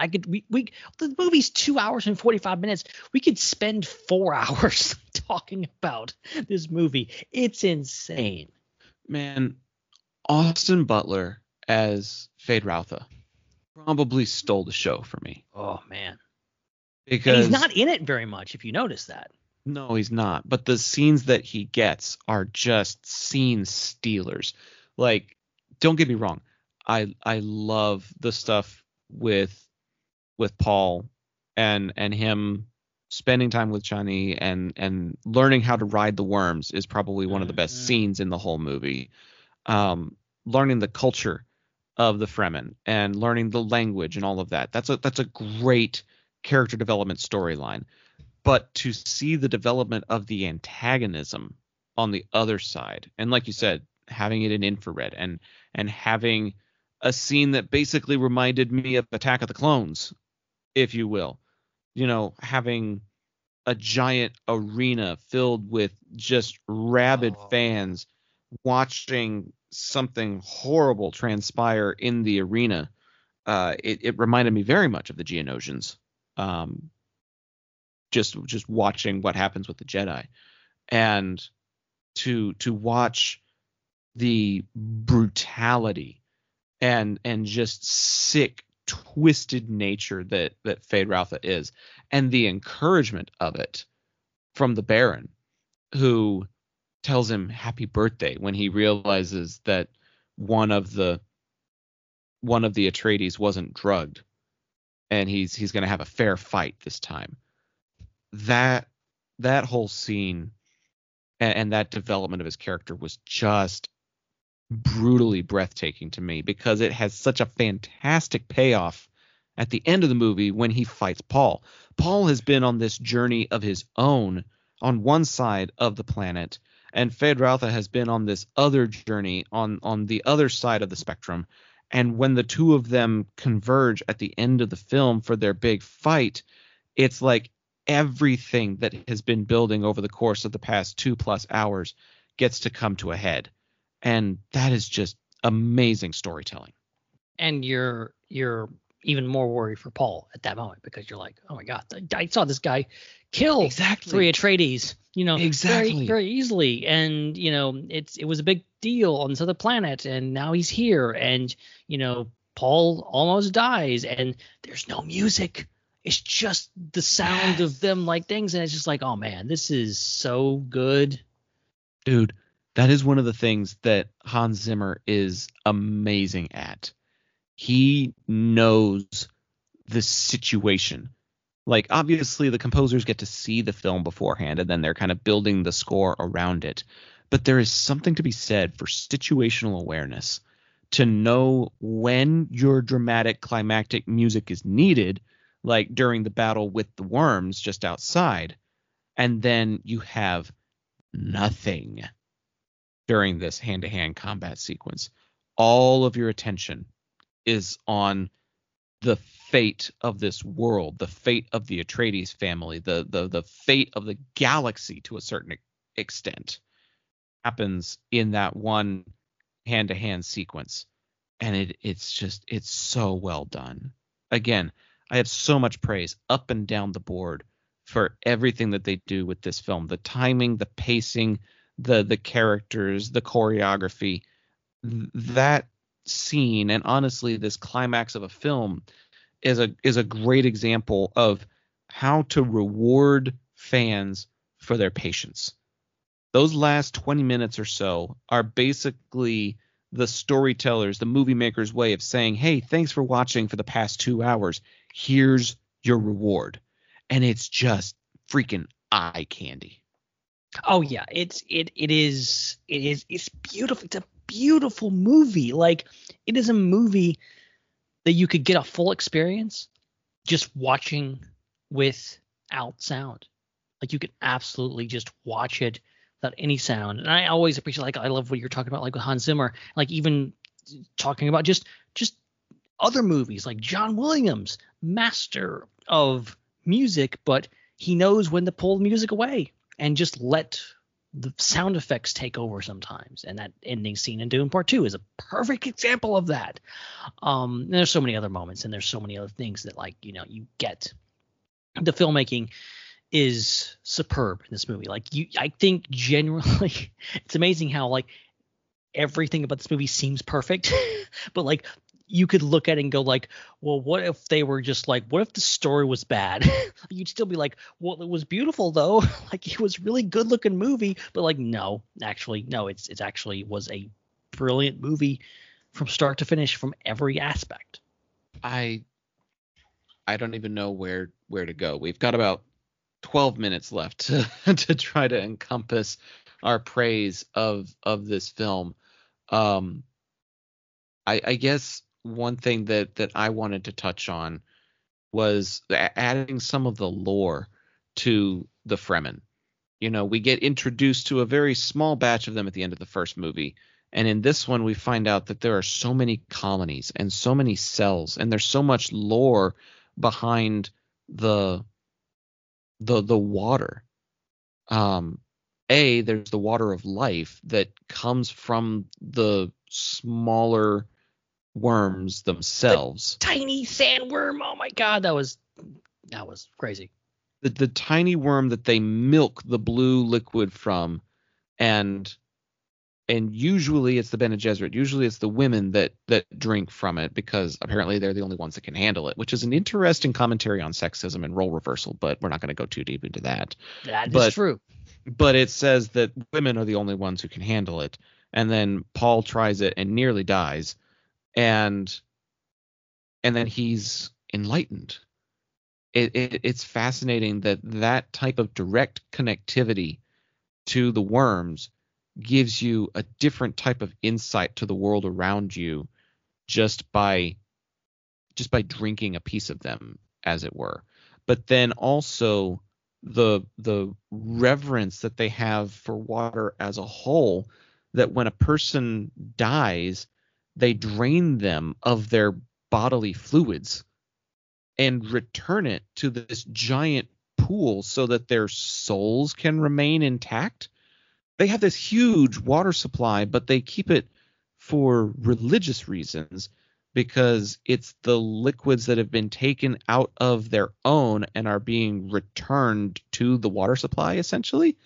The movie's 2 hours and 45 minutes. We could spend 4 hours talking about this movie. It's insane. Man, Austin Butler as Feyd-Rautha probably stole the show for me. Oh man. Because and he's not in it very much, if you notice that. No, he's not. But the scenes that he gets are just scene stealers. Like, don't get me wrong. I love the stuff with Paul and him spending time with Chani and learning how to ride the worms is probably one of the best scenes in the whole movie. Learning the culture of the Fremen and learning the language and all of that. That's a great character development storyline. But to see the development of the antagonism on the other side, and like you said, having it in infrared and having a scene that basically reminded me of Attack of the Clones, if you will, having a giant arena filled with just rabid fans watching something horrible transpire in the arena. It reminded me very much of the Geonosians. Just watching what happens with the Jedi, and to watch the brutality and just sick, twisted nature that Feyd-Rautha is, and the encouragement of it from the Baron, who tells him happy birthday when he realizes that one of the Atreides wasn't drugged, and he's going to have a fair fight this time. That whole scene and that development of his character was just brutally breathtaking to me, because it has such a fantastic payoff at the end of the movie when he fights Paul. Paul has been on this journey of his own on one side of the planet, and Feyd-Rautha has been on this other journey on the other side of the spectrum. And when the two of them converge at the end of the film for their big fight, it's like everything that has been building over the course of the past 2+ hours gets to come to a head. And that is just amazing storytelling. And you're even more worried for Paul at that moment, because you're like, oh my God, I saw this guy kill 3 Atreides, Exactly. very, very easily. And, it was a big deal on this other planet, and now he's here, and, Paul almost dies, and there's no music. It's just the sound of them like things, and it's just like, oh man, this is so good. Dude, that is one of the things that Hans Zimmer is amazing at. He knows the situation. Like, obviously, the composers get to see the film beforehand, and then they're kind of building the score around it. But there is something to be said for situational awareness, to know when your dramatic climactic music is needed, like during the battle with the worms just outside, and then you have nothing during this hand-to-hand combat sequence. All of your attention is on the fate of this world, the fate of the Atreides family, the fate of the galaxy to a certain extent happens in that one hand-to-hand sequence. And it's so well done. Again, I have so much praise up and down the board for everything that they do with this film. The timing, the pacing, the characters, the choreography. That scene, and honestly this climax of a film, is a great example of how to reward fans for their patience. Those last 20 minutes or so are basically the storytellers, the movie makers' way of saying, hey, thanks for watching for the past 2 hours. Here's your reward. And it's just freaking eye candy. Oh yeah, it's beautiful. It's a beautiful movie. Like, it is a movie that you could get a full experience just watching without sound. Like, you could absolutely just watch it without any sound. And I always appreciate, like, I love what you're talking about, like with Hans Zimmer, like even talking about just other movies like John Williams, master of music, but he knows when to pull the music away and just let the sound effects take over sometimes. And that ending scene in Dune Part 2 is a perfect example of that. And there's so many other moments, and there's so many other things that, like, you get. The filmmaking is superb in this movie. Like, I think generally it's amazing how, like, everything about this movie seems perfect, but like, you could look at it and go like, well, what if they were just like, what if the story was bad? You'd still be like, well, it was beautiful though. Like, it was really good looking movie, but like, no, it's actually was a brilliant movie from start to finish from every aspect. I don't even know where to go. We've got about 12 minutes left to try to encompass our praise of this film. I guess one thing that I wanted to touch on was adding some of the lore to the Fremen. We get introduced to a very small batch of them at the end of the first movie. And in this one, we find out that there are so many colonies and so many cells, and there's so much lore behind the water. There's the water of life that comes from the smaller worms themselves. The tiny sandworm. Oh my God, that was crazy. The tiny worm that they milk the blue liquid from, and usually it's the Bene Gesserit. Usually it's the women that drink from it, because apparently they're the only ones that can handle it, which is an interesting commentary on sexism and role reversal, but we're not going to go too deep into that. That is true. But it says that women are the only ones who can handle it. And then Paul tries it and nearly dies. And then he's enlightened. It's fascinating that type of direct connectivity to the worms gives you a different type of insight to the world around you just by drinking a piece of them, as it were. But then also the reverence that they have for water as a whole, that when a person dies, they drain them of their bodily fluids and return it to this giant pool so that their souls can remain intact. They have this huge water supply, but they keep it for religious reasons, because it's the liquids that have been taken out of their own and are being returned to the water supply, essentially.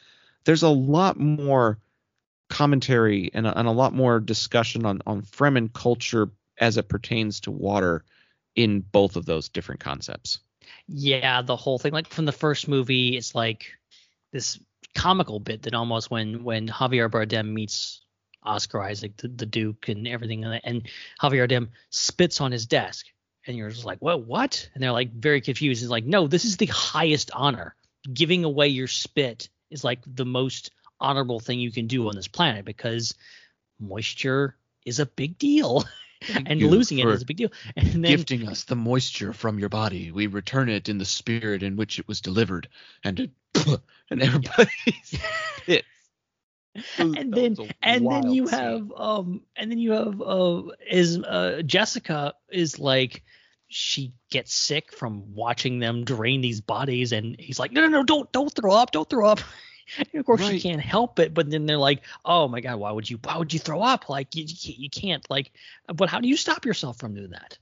there's a lot more commentary and a lot more discussion on Fremen culture as it pertains to water in both of those different concepts. Yeah, the whole thing, like from the first movie, it's like this comical bit that almost when Javier Bardem meets Oscar Isaac, the Duke, and everything, and Javier Bardem spits on his desk, and you're just like, well, what? And they're like very confused. It's like, no, this is the highest honor. Giving away your spit is like the most honorable thing you can do on this planet, because moisture is a big deal. And losing it is a big deal. And then, gifting us the moisture from your body, we return it in the spirit in which it was delivered, and everybody's pissed. And then you have Jessica is like, she gets sick from watching them drain these bodies, and he's like, no, don't throw up. And of course she can't help it, but then they're like, oh my God, why would you throw up? Like you can't, like, but how do you stop yourself from doing that?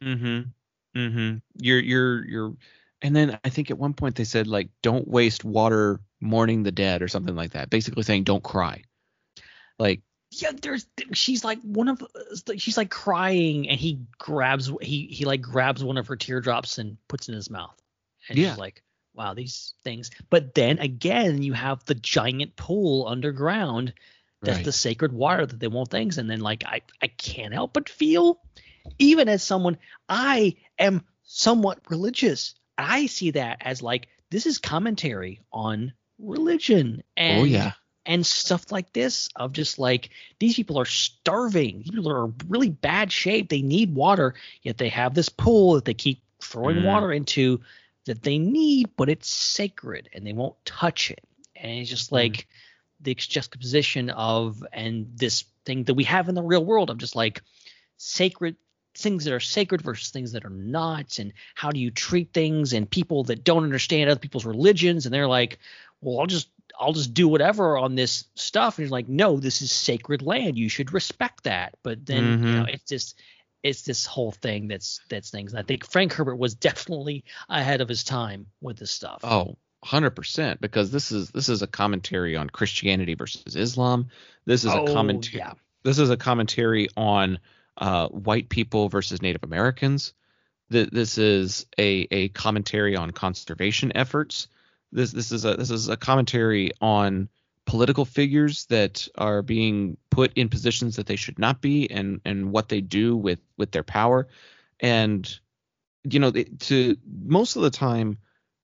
You're and then I think at one point they said, like, don't waste water mourning the dead or something like that, basically saying don't cry. Like, yeah, she's like she's like crying, and he grabs one of her teardrops and puts it in his mouth, and she's like, wow, these things. But then again, you have the giant pool underground that's the sacred water that they want things. And then, like, I can't help but feel, even as someone, I am somewhat religious, I see that as like, this is commentary on religion and stuff like this, of just like, these people are starving. These people are in really bad shape. They need water, yet they have this pool that they keep throwing water into that they need, but it's sacred and they won't touch it. And it's just like the juxtaposition of, and this thing that we have in the real world of just like sacred things that are sacred versus things that are not, and how do you treat things, and people that don't understand other people's religions, and they're like, well, I'll just do whatever on this stuff. And you're like, no, this is sacred land. You should respect that. But then, it's this whole thing that's things. And I think Frank Herbert was definitely ahead of his time with this stuff. Oh, 100%, because this is a commentary on Christianity versus Islam. This is a commentary. Yeah. This is a commentary on white people versus Native Americans. This is a commentary on conservation efforts. This is a commentary on political figures that are being put in positions that they should not be, and what they do with their power. And, you know, most of the time,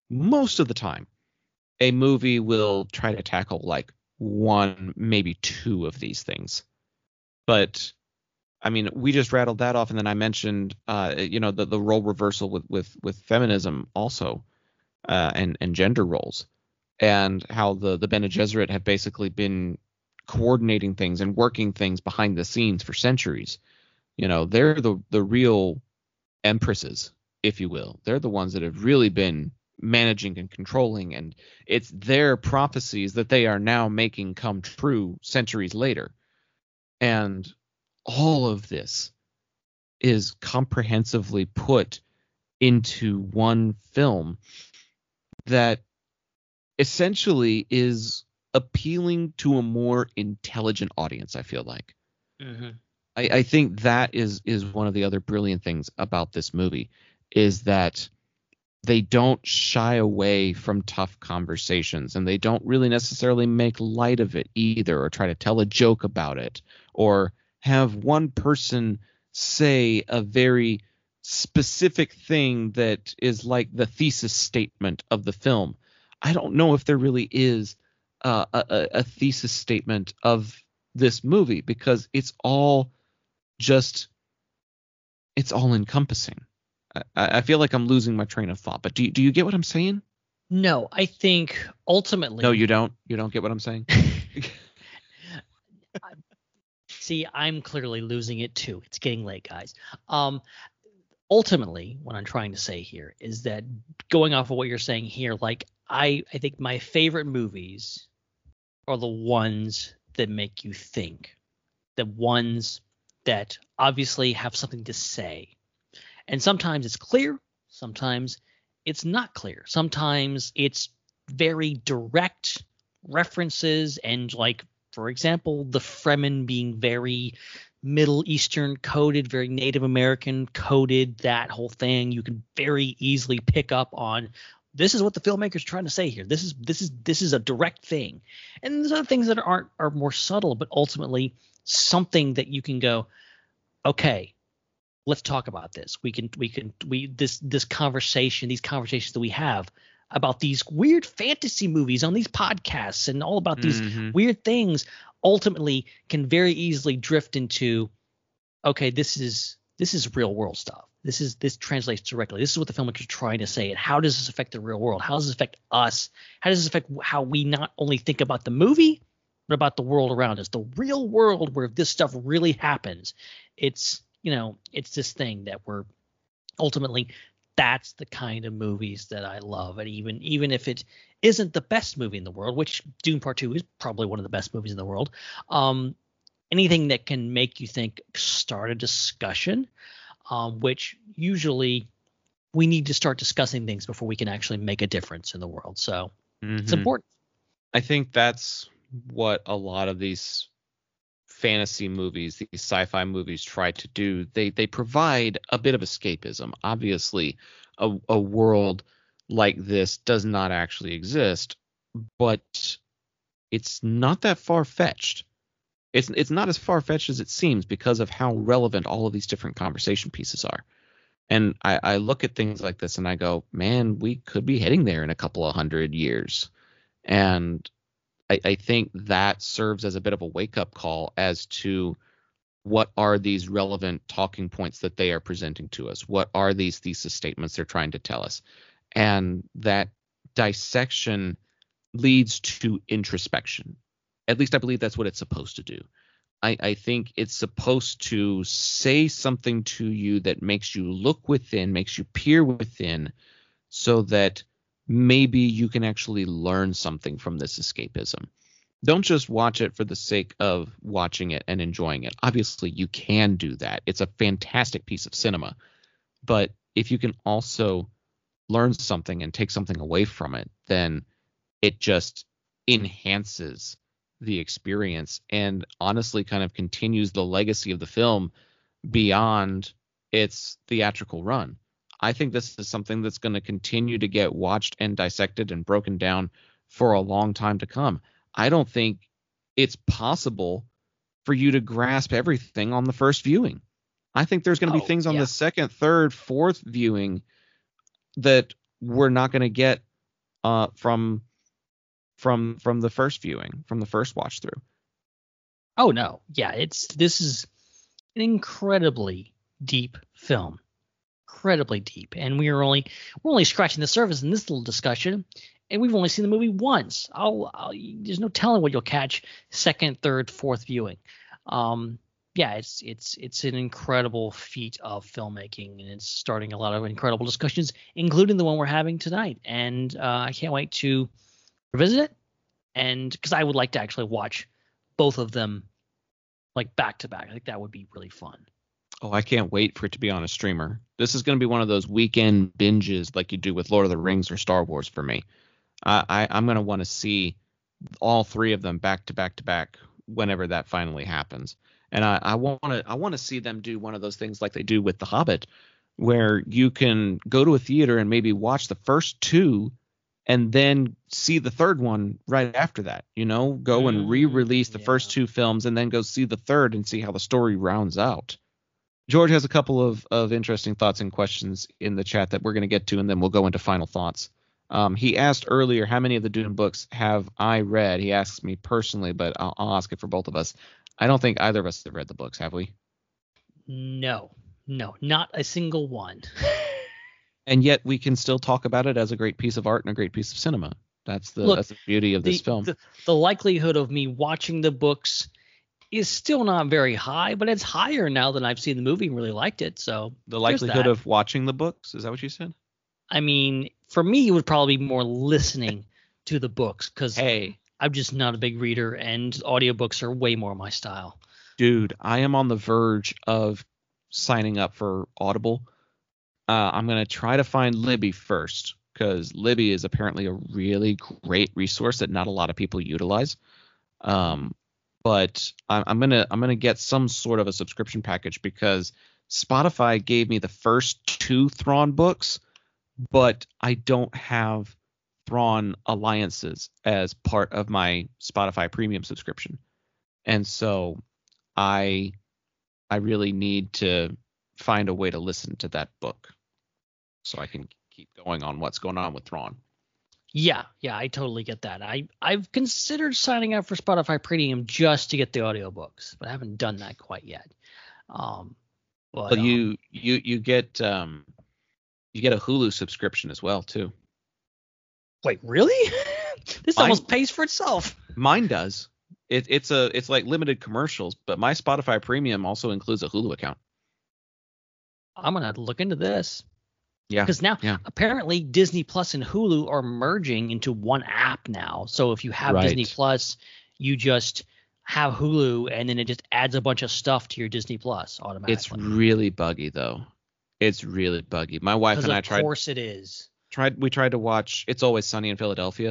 a movie will try to tackle like one, maybe two of these things. But I mean, we just rattled that off, and then I mentioned, the role reversal with feminism also, and gender roles. And how the Bene Gesserit have basically been coordinating things and working things behind the scenes for centuries. You know, they're the real empresses, if you will. They're the ones that have really been managing and controlling, and it's their prophecies that they are now making come true centuries later. And all of this is comprehensively put into one film that essentially is appealing to a more intelligent audience, I feel like. I think that is one of the other brilliant things about this movie, is that they don't shy away from tough conversations, and they don't really necessarily make light of it either, or try to tell a joke about it, or have one person say a very specific thing that is like the thesis statement of the film. I don't know if there really is a thesis statement of this movie, because it's all encompassing. I feel like I'm losing my train of thought, but do you get what I'm saying? No, I think ultimately. No, you don't. You don't get what I'm saying? See, I'm clearly losing it too. It's getting late, guys. Ultimately, what I'm trying to say here is that, going off of what you're saying here, like, I think my favorite movies are the ones that make you think, the ones that obviously have something to say. And sometimes it's clear, sometimes it's not clear. Sometimes it's very direct, references and, like, for example, the Fremen being very Middle Eastern coded, very Native American coded, that whole thing, you can very easily pick up on. This is what the filmmaker's trying to say here. This is a direct thing. And there's other things that are more subtle, but ultimately something that you can go, okay, let's talk about this. This conversation, these conversations that we have about these weird fantasy movies on these podcasts and all about these weird things ultimately can very easily drift into, okay, this is real world stuff. This translates directly. This is what the filmmaker is trying to say. And how does this affect the real world? How does this affect us? How does this affect how we not only think about the movie, but about the world around us, the real world where this stuff really happens? It's this thing that we're ultimately, that's the kind of movies that I love. And even if it isn't the best movie in the world, which Dune Part 2 is probably one of the best movies in the world, anything that can make you think, start a discussion, which usually we need to start discussing things before we can actually make a difference in the world. So it's important. I think that's what a lot of these fantasy movies, these sci-fi movies try to do. They provide a bit of escapism. Obviously, a world like this does not actually exist, but it's not that far-fetched. It's not as far-fetched as it seems because of how relevant all of these different conversation pieces are. And I look at things like this and I go, man, we could be heading there in a couple of 100 years. And I think that serves as a bit of a wake-up call as to what are these relevant talking points that they are presenting to us? What are these thesis statements they're trying to tell us? And that dissection leads to introspection. At least I believe that's what it's supposed to do. I think it's supposed to say something to you that makes you look within, makes you peer within, so that maybe you can actually learn something from this escapism. Don't just watch it for the sake of watching it and enjoying it. Obviously, you can do that. It's a fantastic piece of cinema. But if you can also learn something and take something away from it, then it just enhances the experience and honestly kind of continues the legacy of the film beyond its theatrical run. I think this is something that's going to continue to get watched and dissected and broken down for a long time to come. I don't think it's possible for you to grasp everything on the first viewing. I think there's going to be things on the second, third, fourth viewing that we're not going to get from the first viewing, from the first watch through. Oh no. Yeah, this is an incredibly deep film. Incredibly deep. And we're only scratching the surface in this little discussion, and we've only seen the movie once. There's no telling what you'll catch second, third, fourth viewing. It's an incredible feat of filmmaking, and it's starting a lot of incredible discussions, including the one we're having tonight. And I can't wait to revisit it, and because I would like to actually watch both of them like back to back. I think that would be really fun. Oh, I can't wait for it to be on a streamer. This is going to be one of those weekend binges like you do with Lord of the Rings or Star Wars for me. I'm going to want to see all three of them back to back to back whenever that finally happens. And I want to see them do one of those things like they do with The Hobbit, where you can go to a theater and maybe watch the first two and then see the third one right after that. Go and re-release the first two films and then go see the third and see how the story rounds out. George has a couple of interesting thoughts and questions in the chat that we're going to get to, and then we'll go into final thoughts. He asked earlier, how many of the Dune books have I read? He asks me personally, but I'll ask it for both of us. I don't think either of us have read the books, have we? No, not a single one. And yet we can still talk about it as a great piece of art and a great piece of cinema. That's the beauty of this film. The likelihood of me watching the books is still not very high, but it's higher now that I've seen the movie and really liked it. So the likelihood of watching the books, is that what you said? I mean, for me, it would probably be more listening to the books because I'm just not a big reader, and audiobooks are way more my style. Dude, I am on the verge of signing up for Audible. I'm going to try to find Libby first because Libby is apparently a really great resource that not a lot of people utilize. But I'm gonna get some sort of a subscription package because Spotify gave me the first 2 Thrawn books, but I don't have Thrawn alliances as part of my Spotify premium subscription. And so I really need to find a way to listen to that book so I can keep going on what's going on with Thrawn. Yeah, I totally get that. I've considered signing up for Spotify Premium just to get the audiobooks, but I haven't done that quite yet. But you get a Hulu subscription as well too. Wait, really? This almost pays for itself. Mine does. It's like limited commercials, but my Spotify Premium also includes a Hulu account. I'm gonna have to look into this. Yeah. Because now apparently Disney Plus and Hulu are merging into one app now. So if you have Disney Plus, you just have Hulu, and then it just adds a bunch of stuff to your Disney Plus automatically. It's really buggy though. It's really buggy. My wife and I tried. Of course it is. We tried to watch It's Always Sunny in Philadelphia,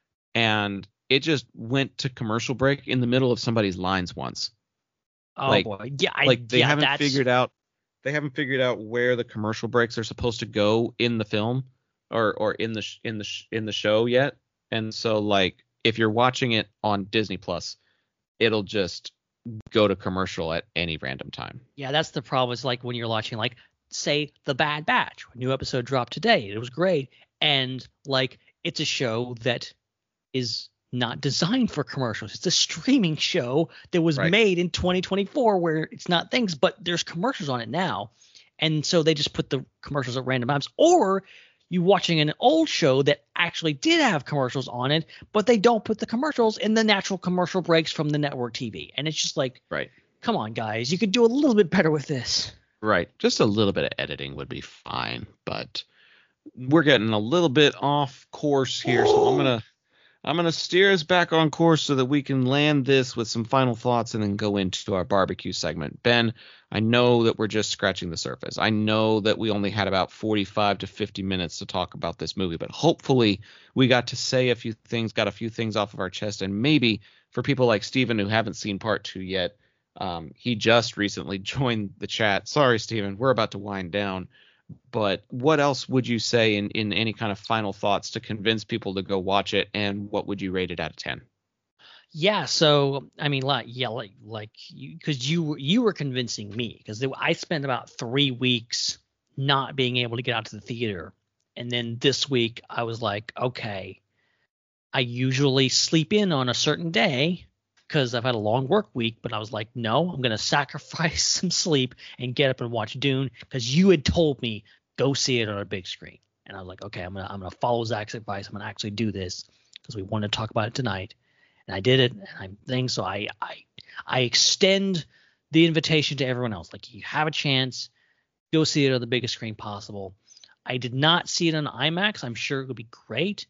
and it just went to commercial break in the middle of somebody's lines once. Oh boy, yeah, they haven't figured out. They haven't figured out where the commercial breaks are supposed to go in the film or in the show yet. And so like if you're watching it on Disney Plus, it'll just go to commercial at any random time. Yeah, that's the problem. It's like when you're watching, like, say, The Bad Batch. A new episode dropped today. It was great. And like it's a show that is not designed for commercials. It's a streaming show that was made in 2024 where it's not things, but there's commercials on it now. And so they just put the commercials at random times. Or you watching an old show that actually did have commercials on it, but they don't put the commercials in the natural commercial breaks from the network TV. And it's just like, come on, guys, you could do a little bit better with this. Right. Just a little bit of editing would be fine, but we're getting a little bit off course here. So I'm going to steer us back on course so that we can land this with some final thoughts and then go into our barbecue segment. Ben, I know that we're just scratching the surface. I know that we only had about 45 to 50 minutes to talk about this movie, but hopefully we got to say a few things, got a few things off of our chest, and maybe for people like Steven who haven't seen part 2 yet, he just recently joined the chat. Sorry, Steven, we're about to wind down. But what else would you say in any kind of final thoughts to convince people to go watch it, and what would you rate it out of 10? Yeah, so I mean, like you, because you were convincing me, because I spent about 3 weeks not being able to get out to the theater, and then this week I was like, okay, I usually sleep in on a certain day because I've had a long work week, but I was like, no, I'm going to sacrifice some sleep and get up and watch Dune, because you had told me go see it on a big screen. And I was like, okay, I'm going to follow Zach's advice. I'm going to actually do this because we want to talk about it tonight. And I did it. And so I extend the invitation to everyone else. Like, you have a chance, go see it on the biggest screen possible. I did not see it on IMAX. I'm sure it would be great.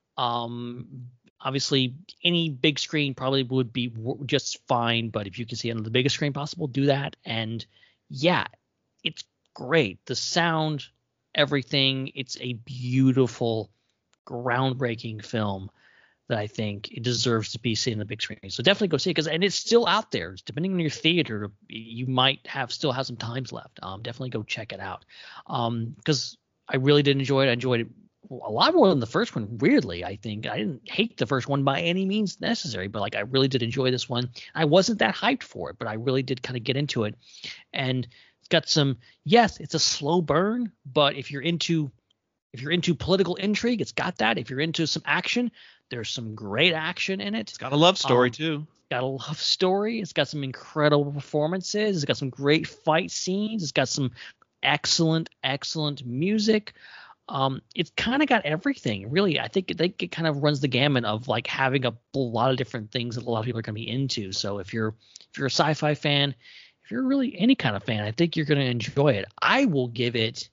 Obviously, any big screen probably would be just fine, but if you can see it on the biggest screen possible, do that. And yeah, it's great. The sound, everything. It's a beautiful, groundbreaking film that I think it deserves to be seen on the big screen. So definitely go see it, and it's still out there. Depending on your theater, you might still have some times left. Definitely go check it out, because I really did enjoy it. I enjoyed it a lot more than the first one. Weirdly, I think I didn't hate the first one by any means necessary, but like I really did enjoy this one. I wasn't that hyped for it, but I really did kind of get into it. And it's got some, yes, it's a slow burn, but if you're into political intrigue, it's got that. If you're into some action, there's some great action in it. It's got a love story too. Got a love story. It's got some incredible performances. It's got some great fight scenes. It's got some excellent music. It's kind of got everything, really. I think it kind of runs the gamut of like having a lot of different things that a lot of people are going to be into. So if you're a sci-fi fan, if you're really any kind of fan, I think you're going to enjoy it. I give it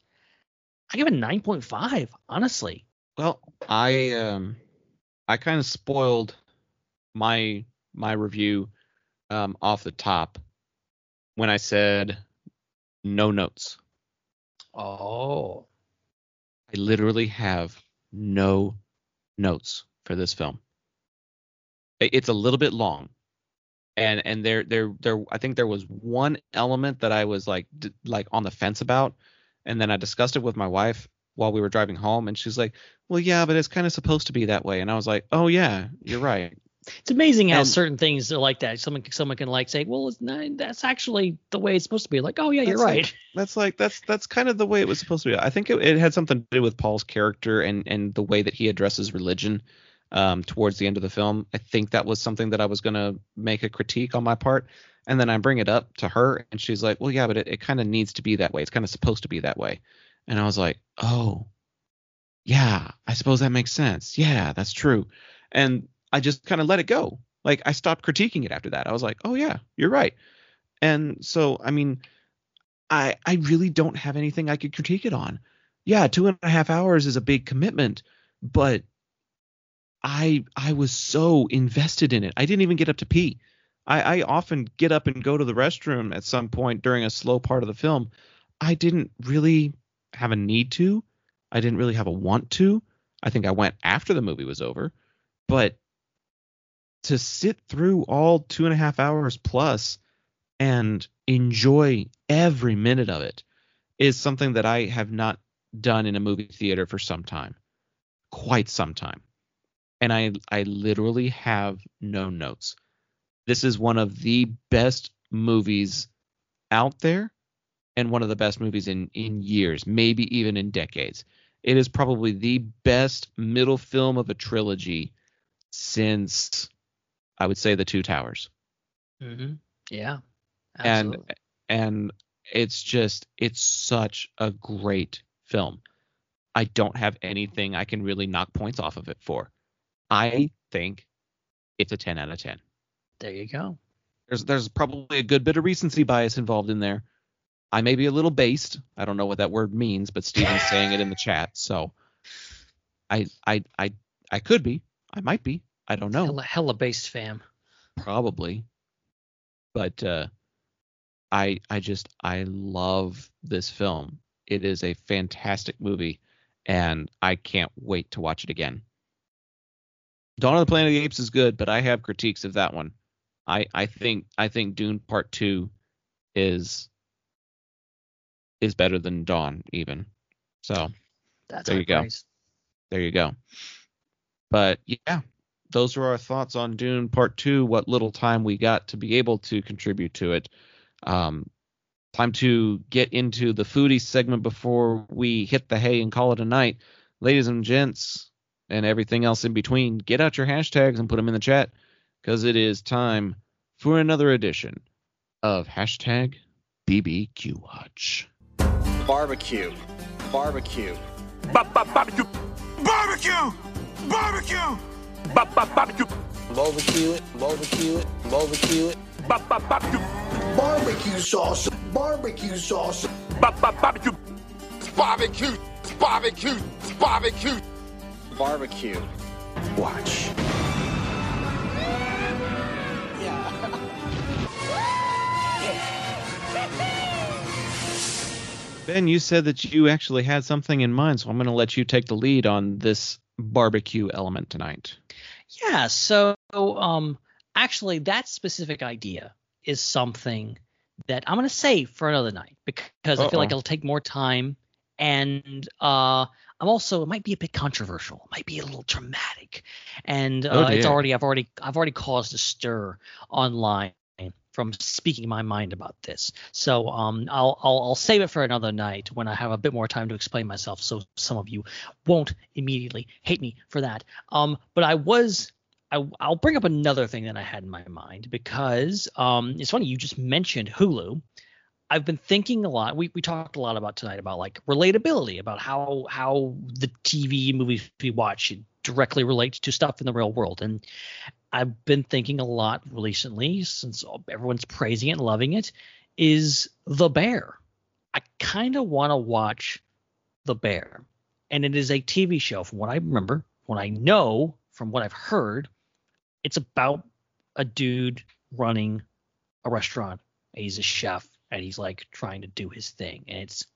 9.5, honestly. Well, I kind of spoiled my review off the top when I said no notes. Oh. I literally have no notes for this film. It's a little bit long, and there I think there was one element that I was like on the fence about, and then I discussed it with my wife while we were driving home, and she's like, well, yeah, but it's kind of supposed to be that way. And I was like, oh yeah, you're right. It's amazing how certain things are like that. Someone can like say, well, it's not, that's actually the way it's supposed to be. Like, oh yeah, you're right. That's kind of the way it was supposed to be. I think it had something to do with Paul's character and the way that he addresses religion towards the end of the film. I think that was something that I was going to make a critique on my part. And then I bring it up to her and she's like, well, yeah, but it kind of needs to be that way. It's kind of supposed to be that way. And I was like, oh, yeah, I suppose that makes sense. Yeah, that's true. And I just kind of let it go. Like, I stopped critiquing it after that. I was like, oh yeah, you're right. And so, I mean, I really don't have anything I could critique it on. Yeah, 2.5 hours is a big commitment, but I was so invested in it. I didn't even get up to pee. I often get up and go to the restroom at some point during a slow part of the film. I didn't really have a need to. I didn't really have a want to. I think I went after the movie was over. But to sit through all 2.5 hours plus and enjoy every minute of it is something that I have not done in a movie theater for some time, quite some time. And I literally have no notes. This is one of the best movies out there and one of the best movies in years, maybe even in decades. It is probably the best middle film of a trilogy since, I would say, The Two Towers. Mm-hmm. Yeah, absolutely. And it's such a great film. I don't have anything I can really knock points off of it for. I think it's a 10 out of 10. There you go. There's probably a good bit of recency bias involved in there. I may be a little based. I don't know what that word means, but Steven's saying it in the chat, so I could be. I might be. I don't know. Hella based, fam. Probably. But I love this film. It is a fantastic movie, and I can't wait to watch it again. Dawn of the Planet of the Apes is good, but I have critiques of that one. I think Dune Part 2 is better than Dawn even. So there you go. There you go. But yeah, those are our thoughts on Dune Part 2, what little time we got to be able to contribute to it. Time to get into the foodie segment before we hit the hay and call it a night. Ladies and gents, and everything else in between, get out your hashtags and put them in the chat, because it is time for another edition of hashtag BBQ Watch. Barbecue. Barbecue. Barbecue. Barbecue. Barbecue. Barbecue. Barbecue it. Barbecue it. Barbecue it. Barbecue. Barbecue sauce. Barbecue sauce. Barbecue. Barbecue. Barbecue. Barbecue. Barbecue. Watch. Ben, you said that you actually had something in mind, so I'm going to let you take the lead on this barbecue element tonight. Yeah, so actually that specific idea is something that I'm going to save for another night, because I feel like it'll take more time, and I'm also, it might be a bit controversial, it might be a little dramatic, and I've already caused a stir online from speaking my mind about this. So I'll save it for another night when I have a bit more time to explain myself, so some of you won't immediately hate me for that. But I'll bring up another thing that I had in my mind, because it's funny, you just mentioned Hulu. I've been thinking a lot. We talked a lot about tonight about like relatability, about how the TV movies we watch should directly relate to stuff in the real world. And I've been thinking a lot recently, since everyone's praising it and loving it, is The Bear. I kind of want to watch The Bear. And it is a TV show, from what I remember, what I know, from what I've heard. It's about a dude running a restaurant. He's a chef, and he's like trying to do his thing. And it's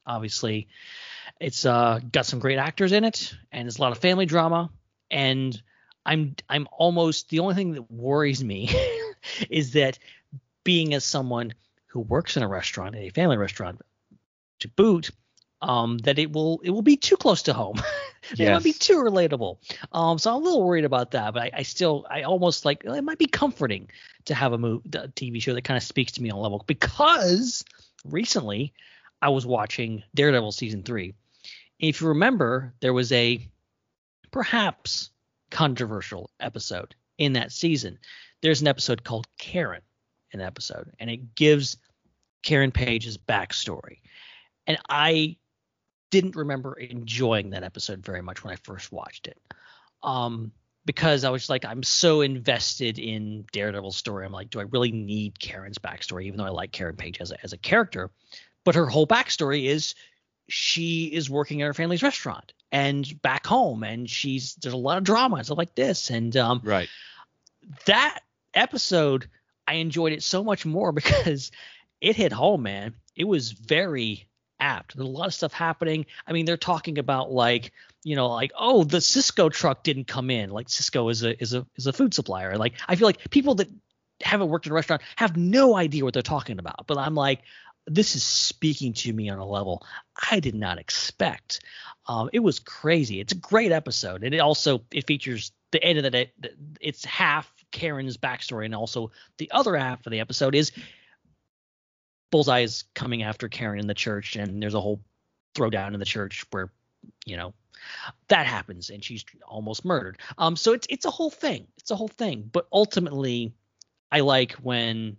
Obviously, it's got some great actors in it, and there's a lot of family drama. And I'm almost, the only thing that worries me is that, being as someone who works in a restaurant, a family restaurant to boot, that it will be too close to home. It might be too relatable. So I'm a little worried about that, but I almost like, it might be comforting to have a TV show that kind of speaks to me on a level, because recently I was watching Daredevil season 3. If you remember, there was a perhaps controversial episode in that season. There's an episode called Karen, an episode, and it gives Karen Page's backstory. And I didn't remember enjoying that episode very much when I first watched it, because I was like, I'm so invested in Daredevil's story. I'm like, do I really need Karen's backstory, even though I like Karen Page as a character? But her whole backstory is she is working at her family's restaurant and back home, and there's a lot of drama and stuff like this. And right. That episode, I enjoyed it so much more because it hit home, man. It was very apt. There's a lot of stuff happening. I mean, they're talking about like, oh, the Cisco truck didn't come in. Like, Cisco is a food supplier. Like, I feel like people that haven't worked in a restaurant have no idea what they're talking about. But I'm like, this is speaking to me on a level I did not expect. It was crazy. It's a great episode, and it features the end of the day. It's half Karen's backstory, and also the other half of the episode is Bullseye is coming after Karen in the church, and there's a whole throwdown in the church where, that happens, and she's almost murdered. So it's a whole thing. It's a whole thing. But ultimately, I like when,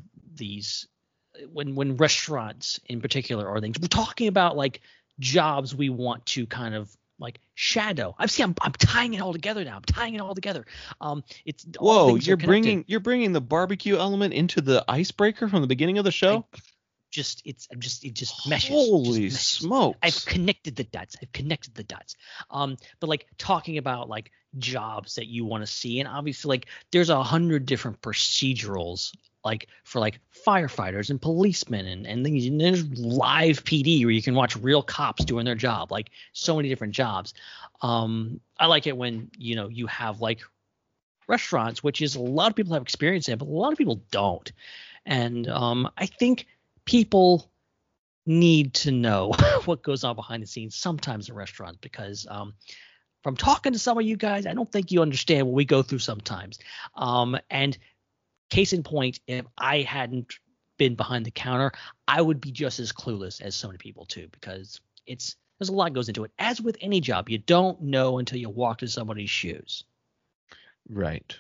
when restaurants in particular are things. We're talking about like jobs we want to kind of like shadow. I'm tying it all together now. It's you're bringing the barbecue element into the icebreaker from the beginning of the show. It just meshes. Holy smokes! I've connected the dots. But like talking about like jobs that you want to see, and obviously like there's 100 different procedurals like for like firefighters and policemen and things. And there's live PD where you can watch real cops doing their job. Like so many different jobs. I like it when you have like restaurants, which is a lot of people have experience in, but a lot of people don't. And I think people need to know what goes on behind the scenes sometimes in restaurants, because from talking to some of you guys, I don't think you understand what we go through sometimes. And case in point, if I hadn't been behind the counter, I would be just as clueless as so many people too, because there's a lot goes into it. As with any job, you don't know until you walk in somebody's shoes. Right.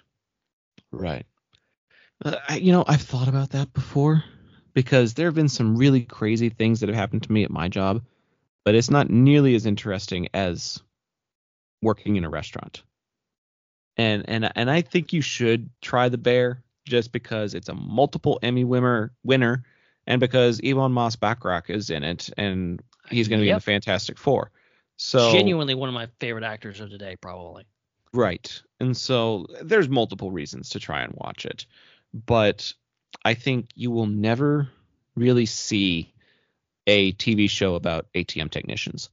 I've thought about that before, because there have been some really crazy things that have happened to me at my job, but it's not nearly as interesting as working in a restaurant. And I think you should try The Bear, just because it's a multiple Emmy winner, and because Ewan Moss-Bachrach is in it, and he's going to be in the Fantastic Four. So genuinely one of my favorite actors of today, probably. Right. And so there's multiple reasons to try and watch it. But I think you will never really see a TV show about ATM technicians.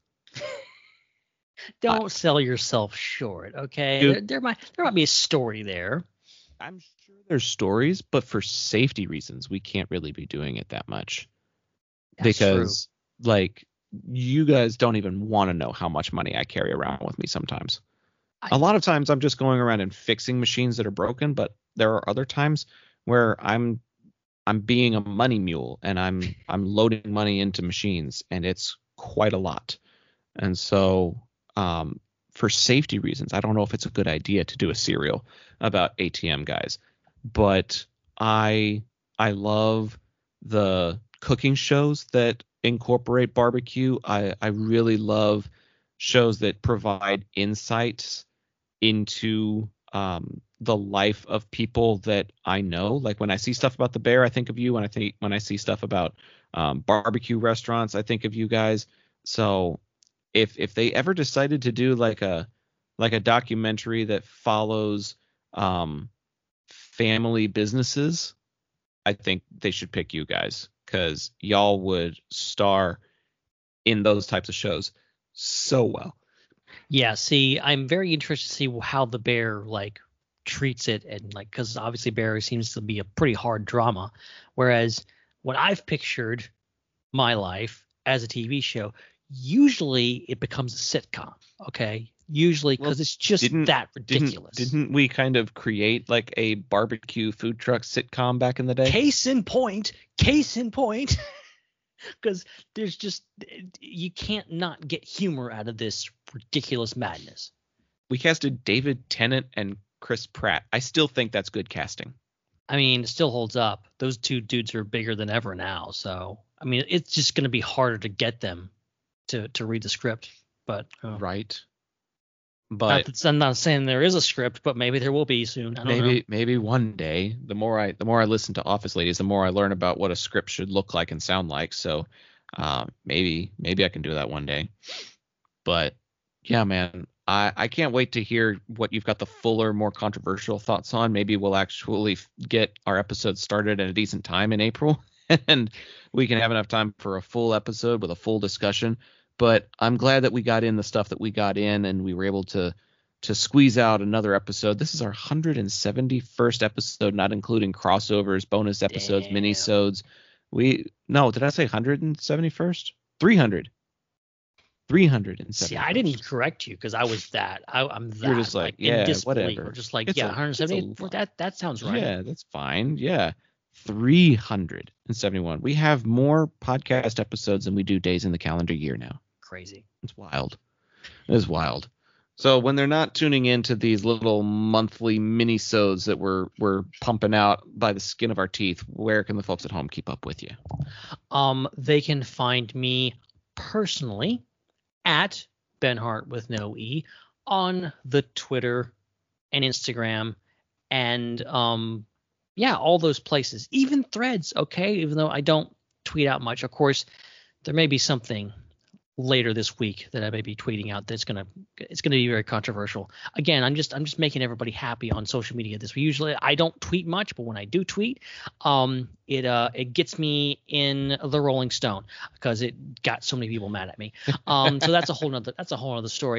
Don't sell yourself short, okay? There might be a story there. I'm sure there's stories, but for safety reasons, we can't really be doing it that much. That's because true. Like, you guys don't even want to know how much money I carry around with me sometimes. A lot of times I'm just going around and fixing machines that are broken, but there are other times where I'm being a money mule, and I'm loading money into machines, and it's quite a lot. And so for safety reasons, I don't know if it's a good idea to do a serial about ATM guys, but I love the cooking shows that incorporate barbecue. I really love shows that provide insights into the life of people that I know. Like when I see stuff about The Bear, I think of you. When I see stuff about barbecue restaurants, I think of you guys. So if they ever decided to do like a documentary that follows family businesses, I think they should pick you guys, because y'all would star in those types of shows so well. Yeah, see, I'm very interested to see how the bear like treats it, and like, because obviously Bear seems to be a pretty hard drama, whereas what I've pictured my life as a TV show, usually it becomes a sitcom. Okay, usually because it's just that ridiculous. Didn't we kind of create like a barbecue food truck sitcom back in the day? Case in point. Because there's just, you can't not get humor out of this ridiculous madness. We casted David Tennant and Chris Pratt. I still think that's good casting. I mean, it still holds up. Those two dudes are bigger than ever now. So, I mean, it's just going to be harder to get them to read the script. But right. But I'm not saying there is a script, but maybe there will be soon. I don't know. Maybe one day. The more I listen to Office Ladies, the more I learn about what a script should look like and sound like. So maybe I can do that one day. But yeah, man, I can't wait to hear what you've got the fuller, more controversial thoughts on. Maybe we'll actually get our episode started at a decent time in April, and we can have enough time for a full episode with a full discussion. But I'm glad that we got in the stuff that we got in, and we were able to squeeze out another episode. This is our 171st episode, not including crossovers, bonus episodes, minisodes. Did I say 171st? 300. 370. See, I didn't correct you because I was that. I'm that. You're just like yeah, whatever. Just like, it's 170. That sounds right. Yeah, that's fine. Yeah. 371. We have more podcast episodes than we do days in the calendar year now. Crazy. It's wild. It is wild. So when they're not tuning into these little monthly mini-sodes that we're pumping out by the skin of our teeth, where can the folks at home keep up with you? They can find me personally at Ben Hart with no E on the Twitter and Instagram and all those places, even Threads. Okay, even though I don't tweet out much, of course, there may be something later this week that I may be tweeting out that's gonna be very controversial. Again, I'm just making everybody happy on social media this week. Usually I don't tweet much, but when I do tweet, it gets me in the Rolling Stone because it got so many people mad at me. So that's a whole nother story.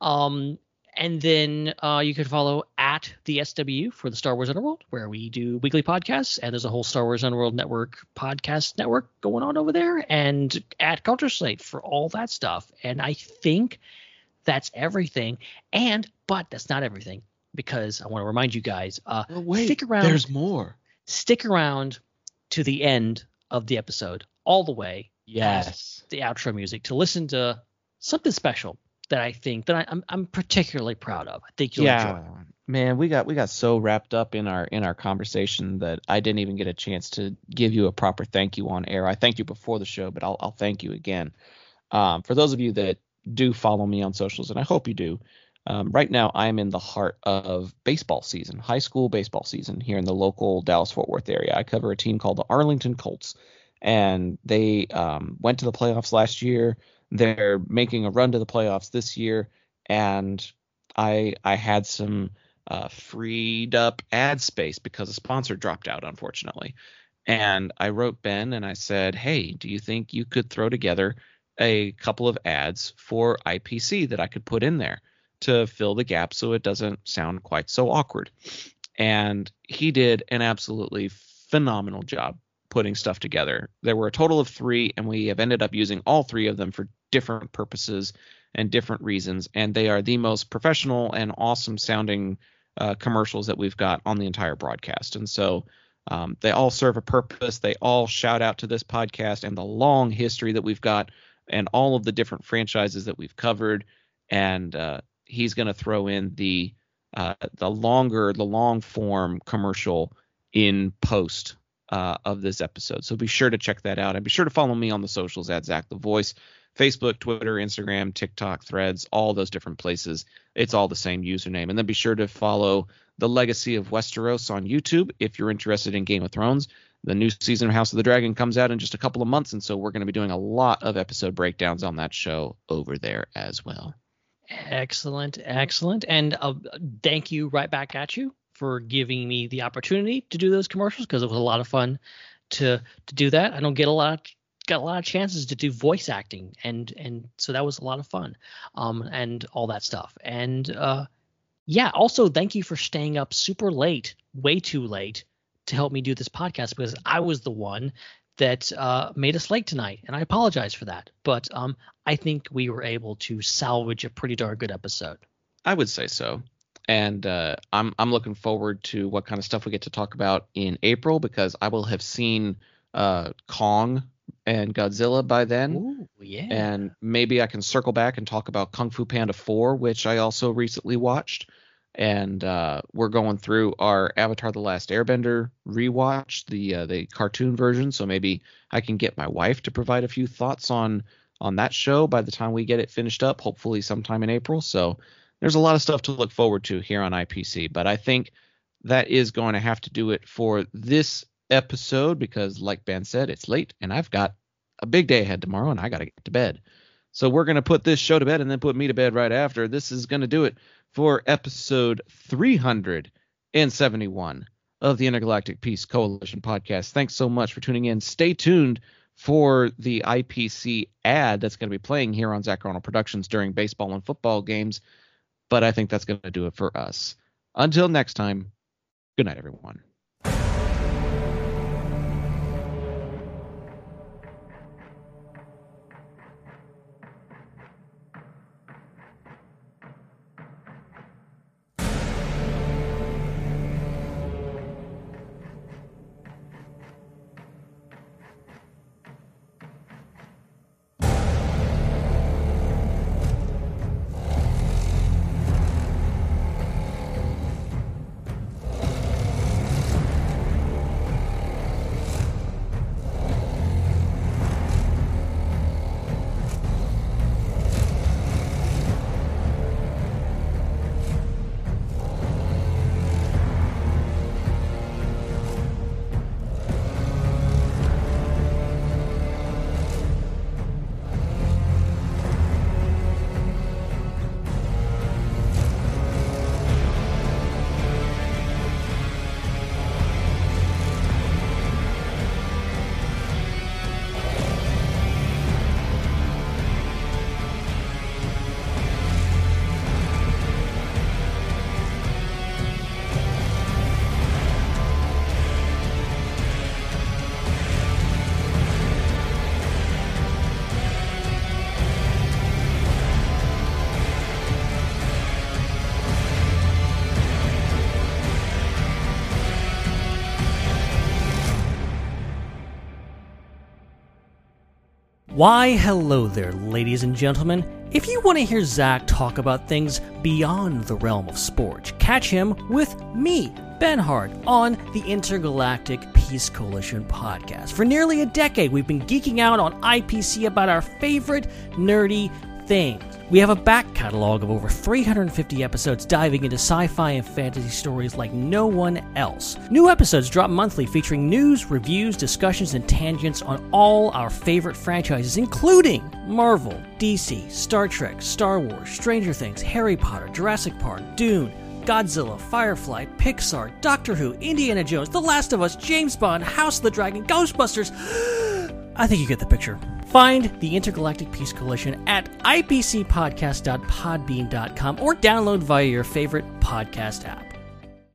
And then you can follow at the SW for the Star Wars Underworld, where we do weekly podcasts. And there's a whole Star Wars Underworld network podcast network going on over there. And at Culture Slate for all that stuff. And I think that's everything. But that's not everything, because I want to remind you guys, stick around. There's more. Stick around to the end of the episode all the way. Yes. The outro music to listen to something special that I think that I'm particularly proud of. I think you'll enjoy. Man, we got so wrapped up in our conversation that I didn't even get a chance to give you a proper thank you on air. I thanked you before the show, but I'll thank you again. For those of you that do follow me on socials, and I hope you do, right now I am in the heart of baseball season, high school baseball season here in the local Dallas-Fort Worth area. I cover a team called the Arlington Colts, and they went to the playoffs last year. They're making a run to the playoffs this year, and I had some freed up ad space because a sponsor dropped out, unfortunately. And I wrote Ben and I said, hey, do you think you could throw together a couple of ads for IPC that I could put in there to fill the gap so it doesn't sound quite so awkward? And he did an absolutely phenomenal job putting stuff together. There were a total of 3, and we have ended up using all 3 of them for different purposes and different reasons, and they are the most professional and awesome sounding commercials that we've got on the entire broadcast. And so they all serve a purpose. They all shout out to this podcast and the long history that we've got and all of the different franchises that we've covered. And he's going to throw in the long form commercial in post of this episode. So be sure to check that out, and be sure to follow me on the socials at Zach the Voice, Facebook, Twitter, Instagram, TikTok, Threads, all those different places. It's all the same username. And then be sure to follow The Legacy of Westeros on YouTube if you're interested in Game of Thrones. The new season of House of the Dragon comes out in just a couple of months, and so we're going to be doing a lot of episode breakdowns on that show over there as well. Excellent. And thank you right back at you for giving me the opportunity to do those commercials, because it was a lot of fun to do that. I don't get a lot of got a lot of chances to do voice acting, and so that was a lot of fun, and all that stuff. And yeah, also thank you for staying up super late, way too late, to help me do this podcast, because I was the one that made us late tonight, and I apologize for that. But I think we were able to salvage a pretty darn good episode. I would say so. And I'm looking forward to what kind of stuff we get to talk about in April, because I will have seen Kong and Godzilla by then. Ooh, yeah. And maybe I can circle back and talk about Kung Fu Panda 4, which I also recently watched. And we're going through our Avatar: The Last Airbender rewatch, the cartoon version. So maybe I can get my wife to provide a few thoughts on that show by the time we get it finished up, hopefully sometime in April. So there's a lot of stuff to look forward to here on IPC. But I think that is going to have to do it for this episode, because like Ben said, it's late and I've got a big day ahead tomorrow and I got to get to bed. So we're going to put this show to bed and then put me to bed right after. This is going to do it for episode 371 of the Intergalactic Peace Coalition podcast. Thanks so much for tuning in. Stay tuned for the IPC ad that's going to be playing here on Zach Arnold Productions during baseball and football games. But I think that's going to do it for us. Until next time, good night, everyone. Why, hello there, ladies and gentlemen. If you want to hear Zach talk about things beyond the realm of sport, catch him with me, Ben Hart, on the Intergalactic Peace Coalition podcast. For nearly a decade, we've been geeking out on IPC about our favorite nerdy things. We have a back catalog of over 350 episodes diving into sci-fi and fantasy stories like no one else. New episodes drop monthly featuring news, reviews, discussions, and tangents on all our favorite franchises, including Marvel, DC, Star Trek, Star Wars, Stranger Things, Harry Potter, Jurassic Park, Dune, Godzilla, Firefly, Pixar, Doctor Who, Indiana Jones, The Last of Us, James Bond, House of the Dragon, Ghostbusters. I think you get the picture. Find the Intergalactic Peace Coalition at ipcpodcast.podbean.com or download via your favorite podcast app.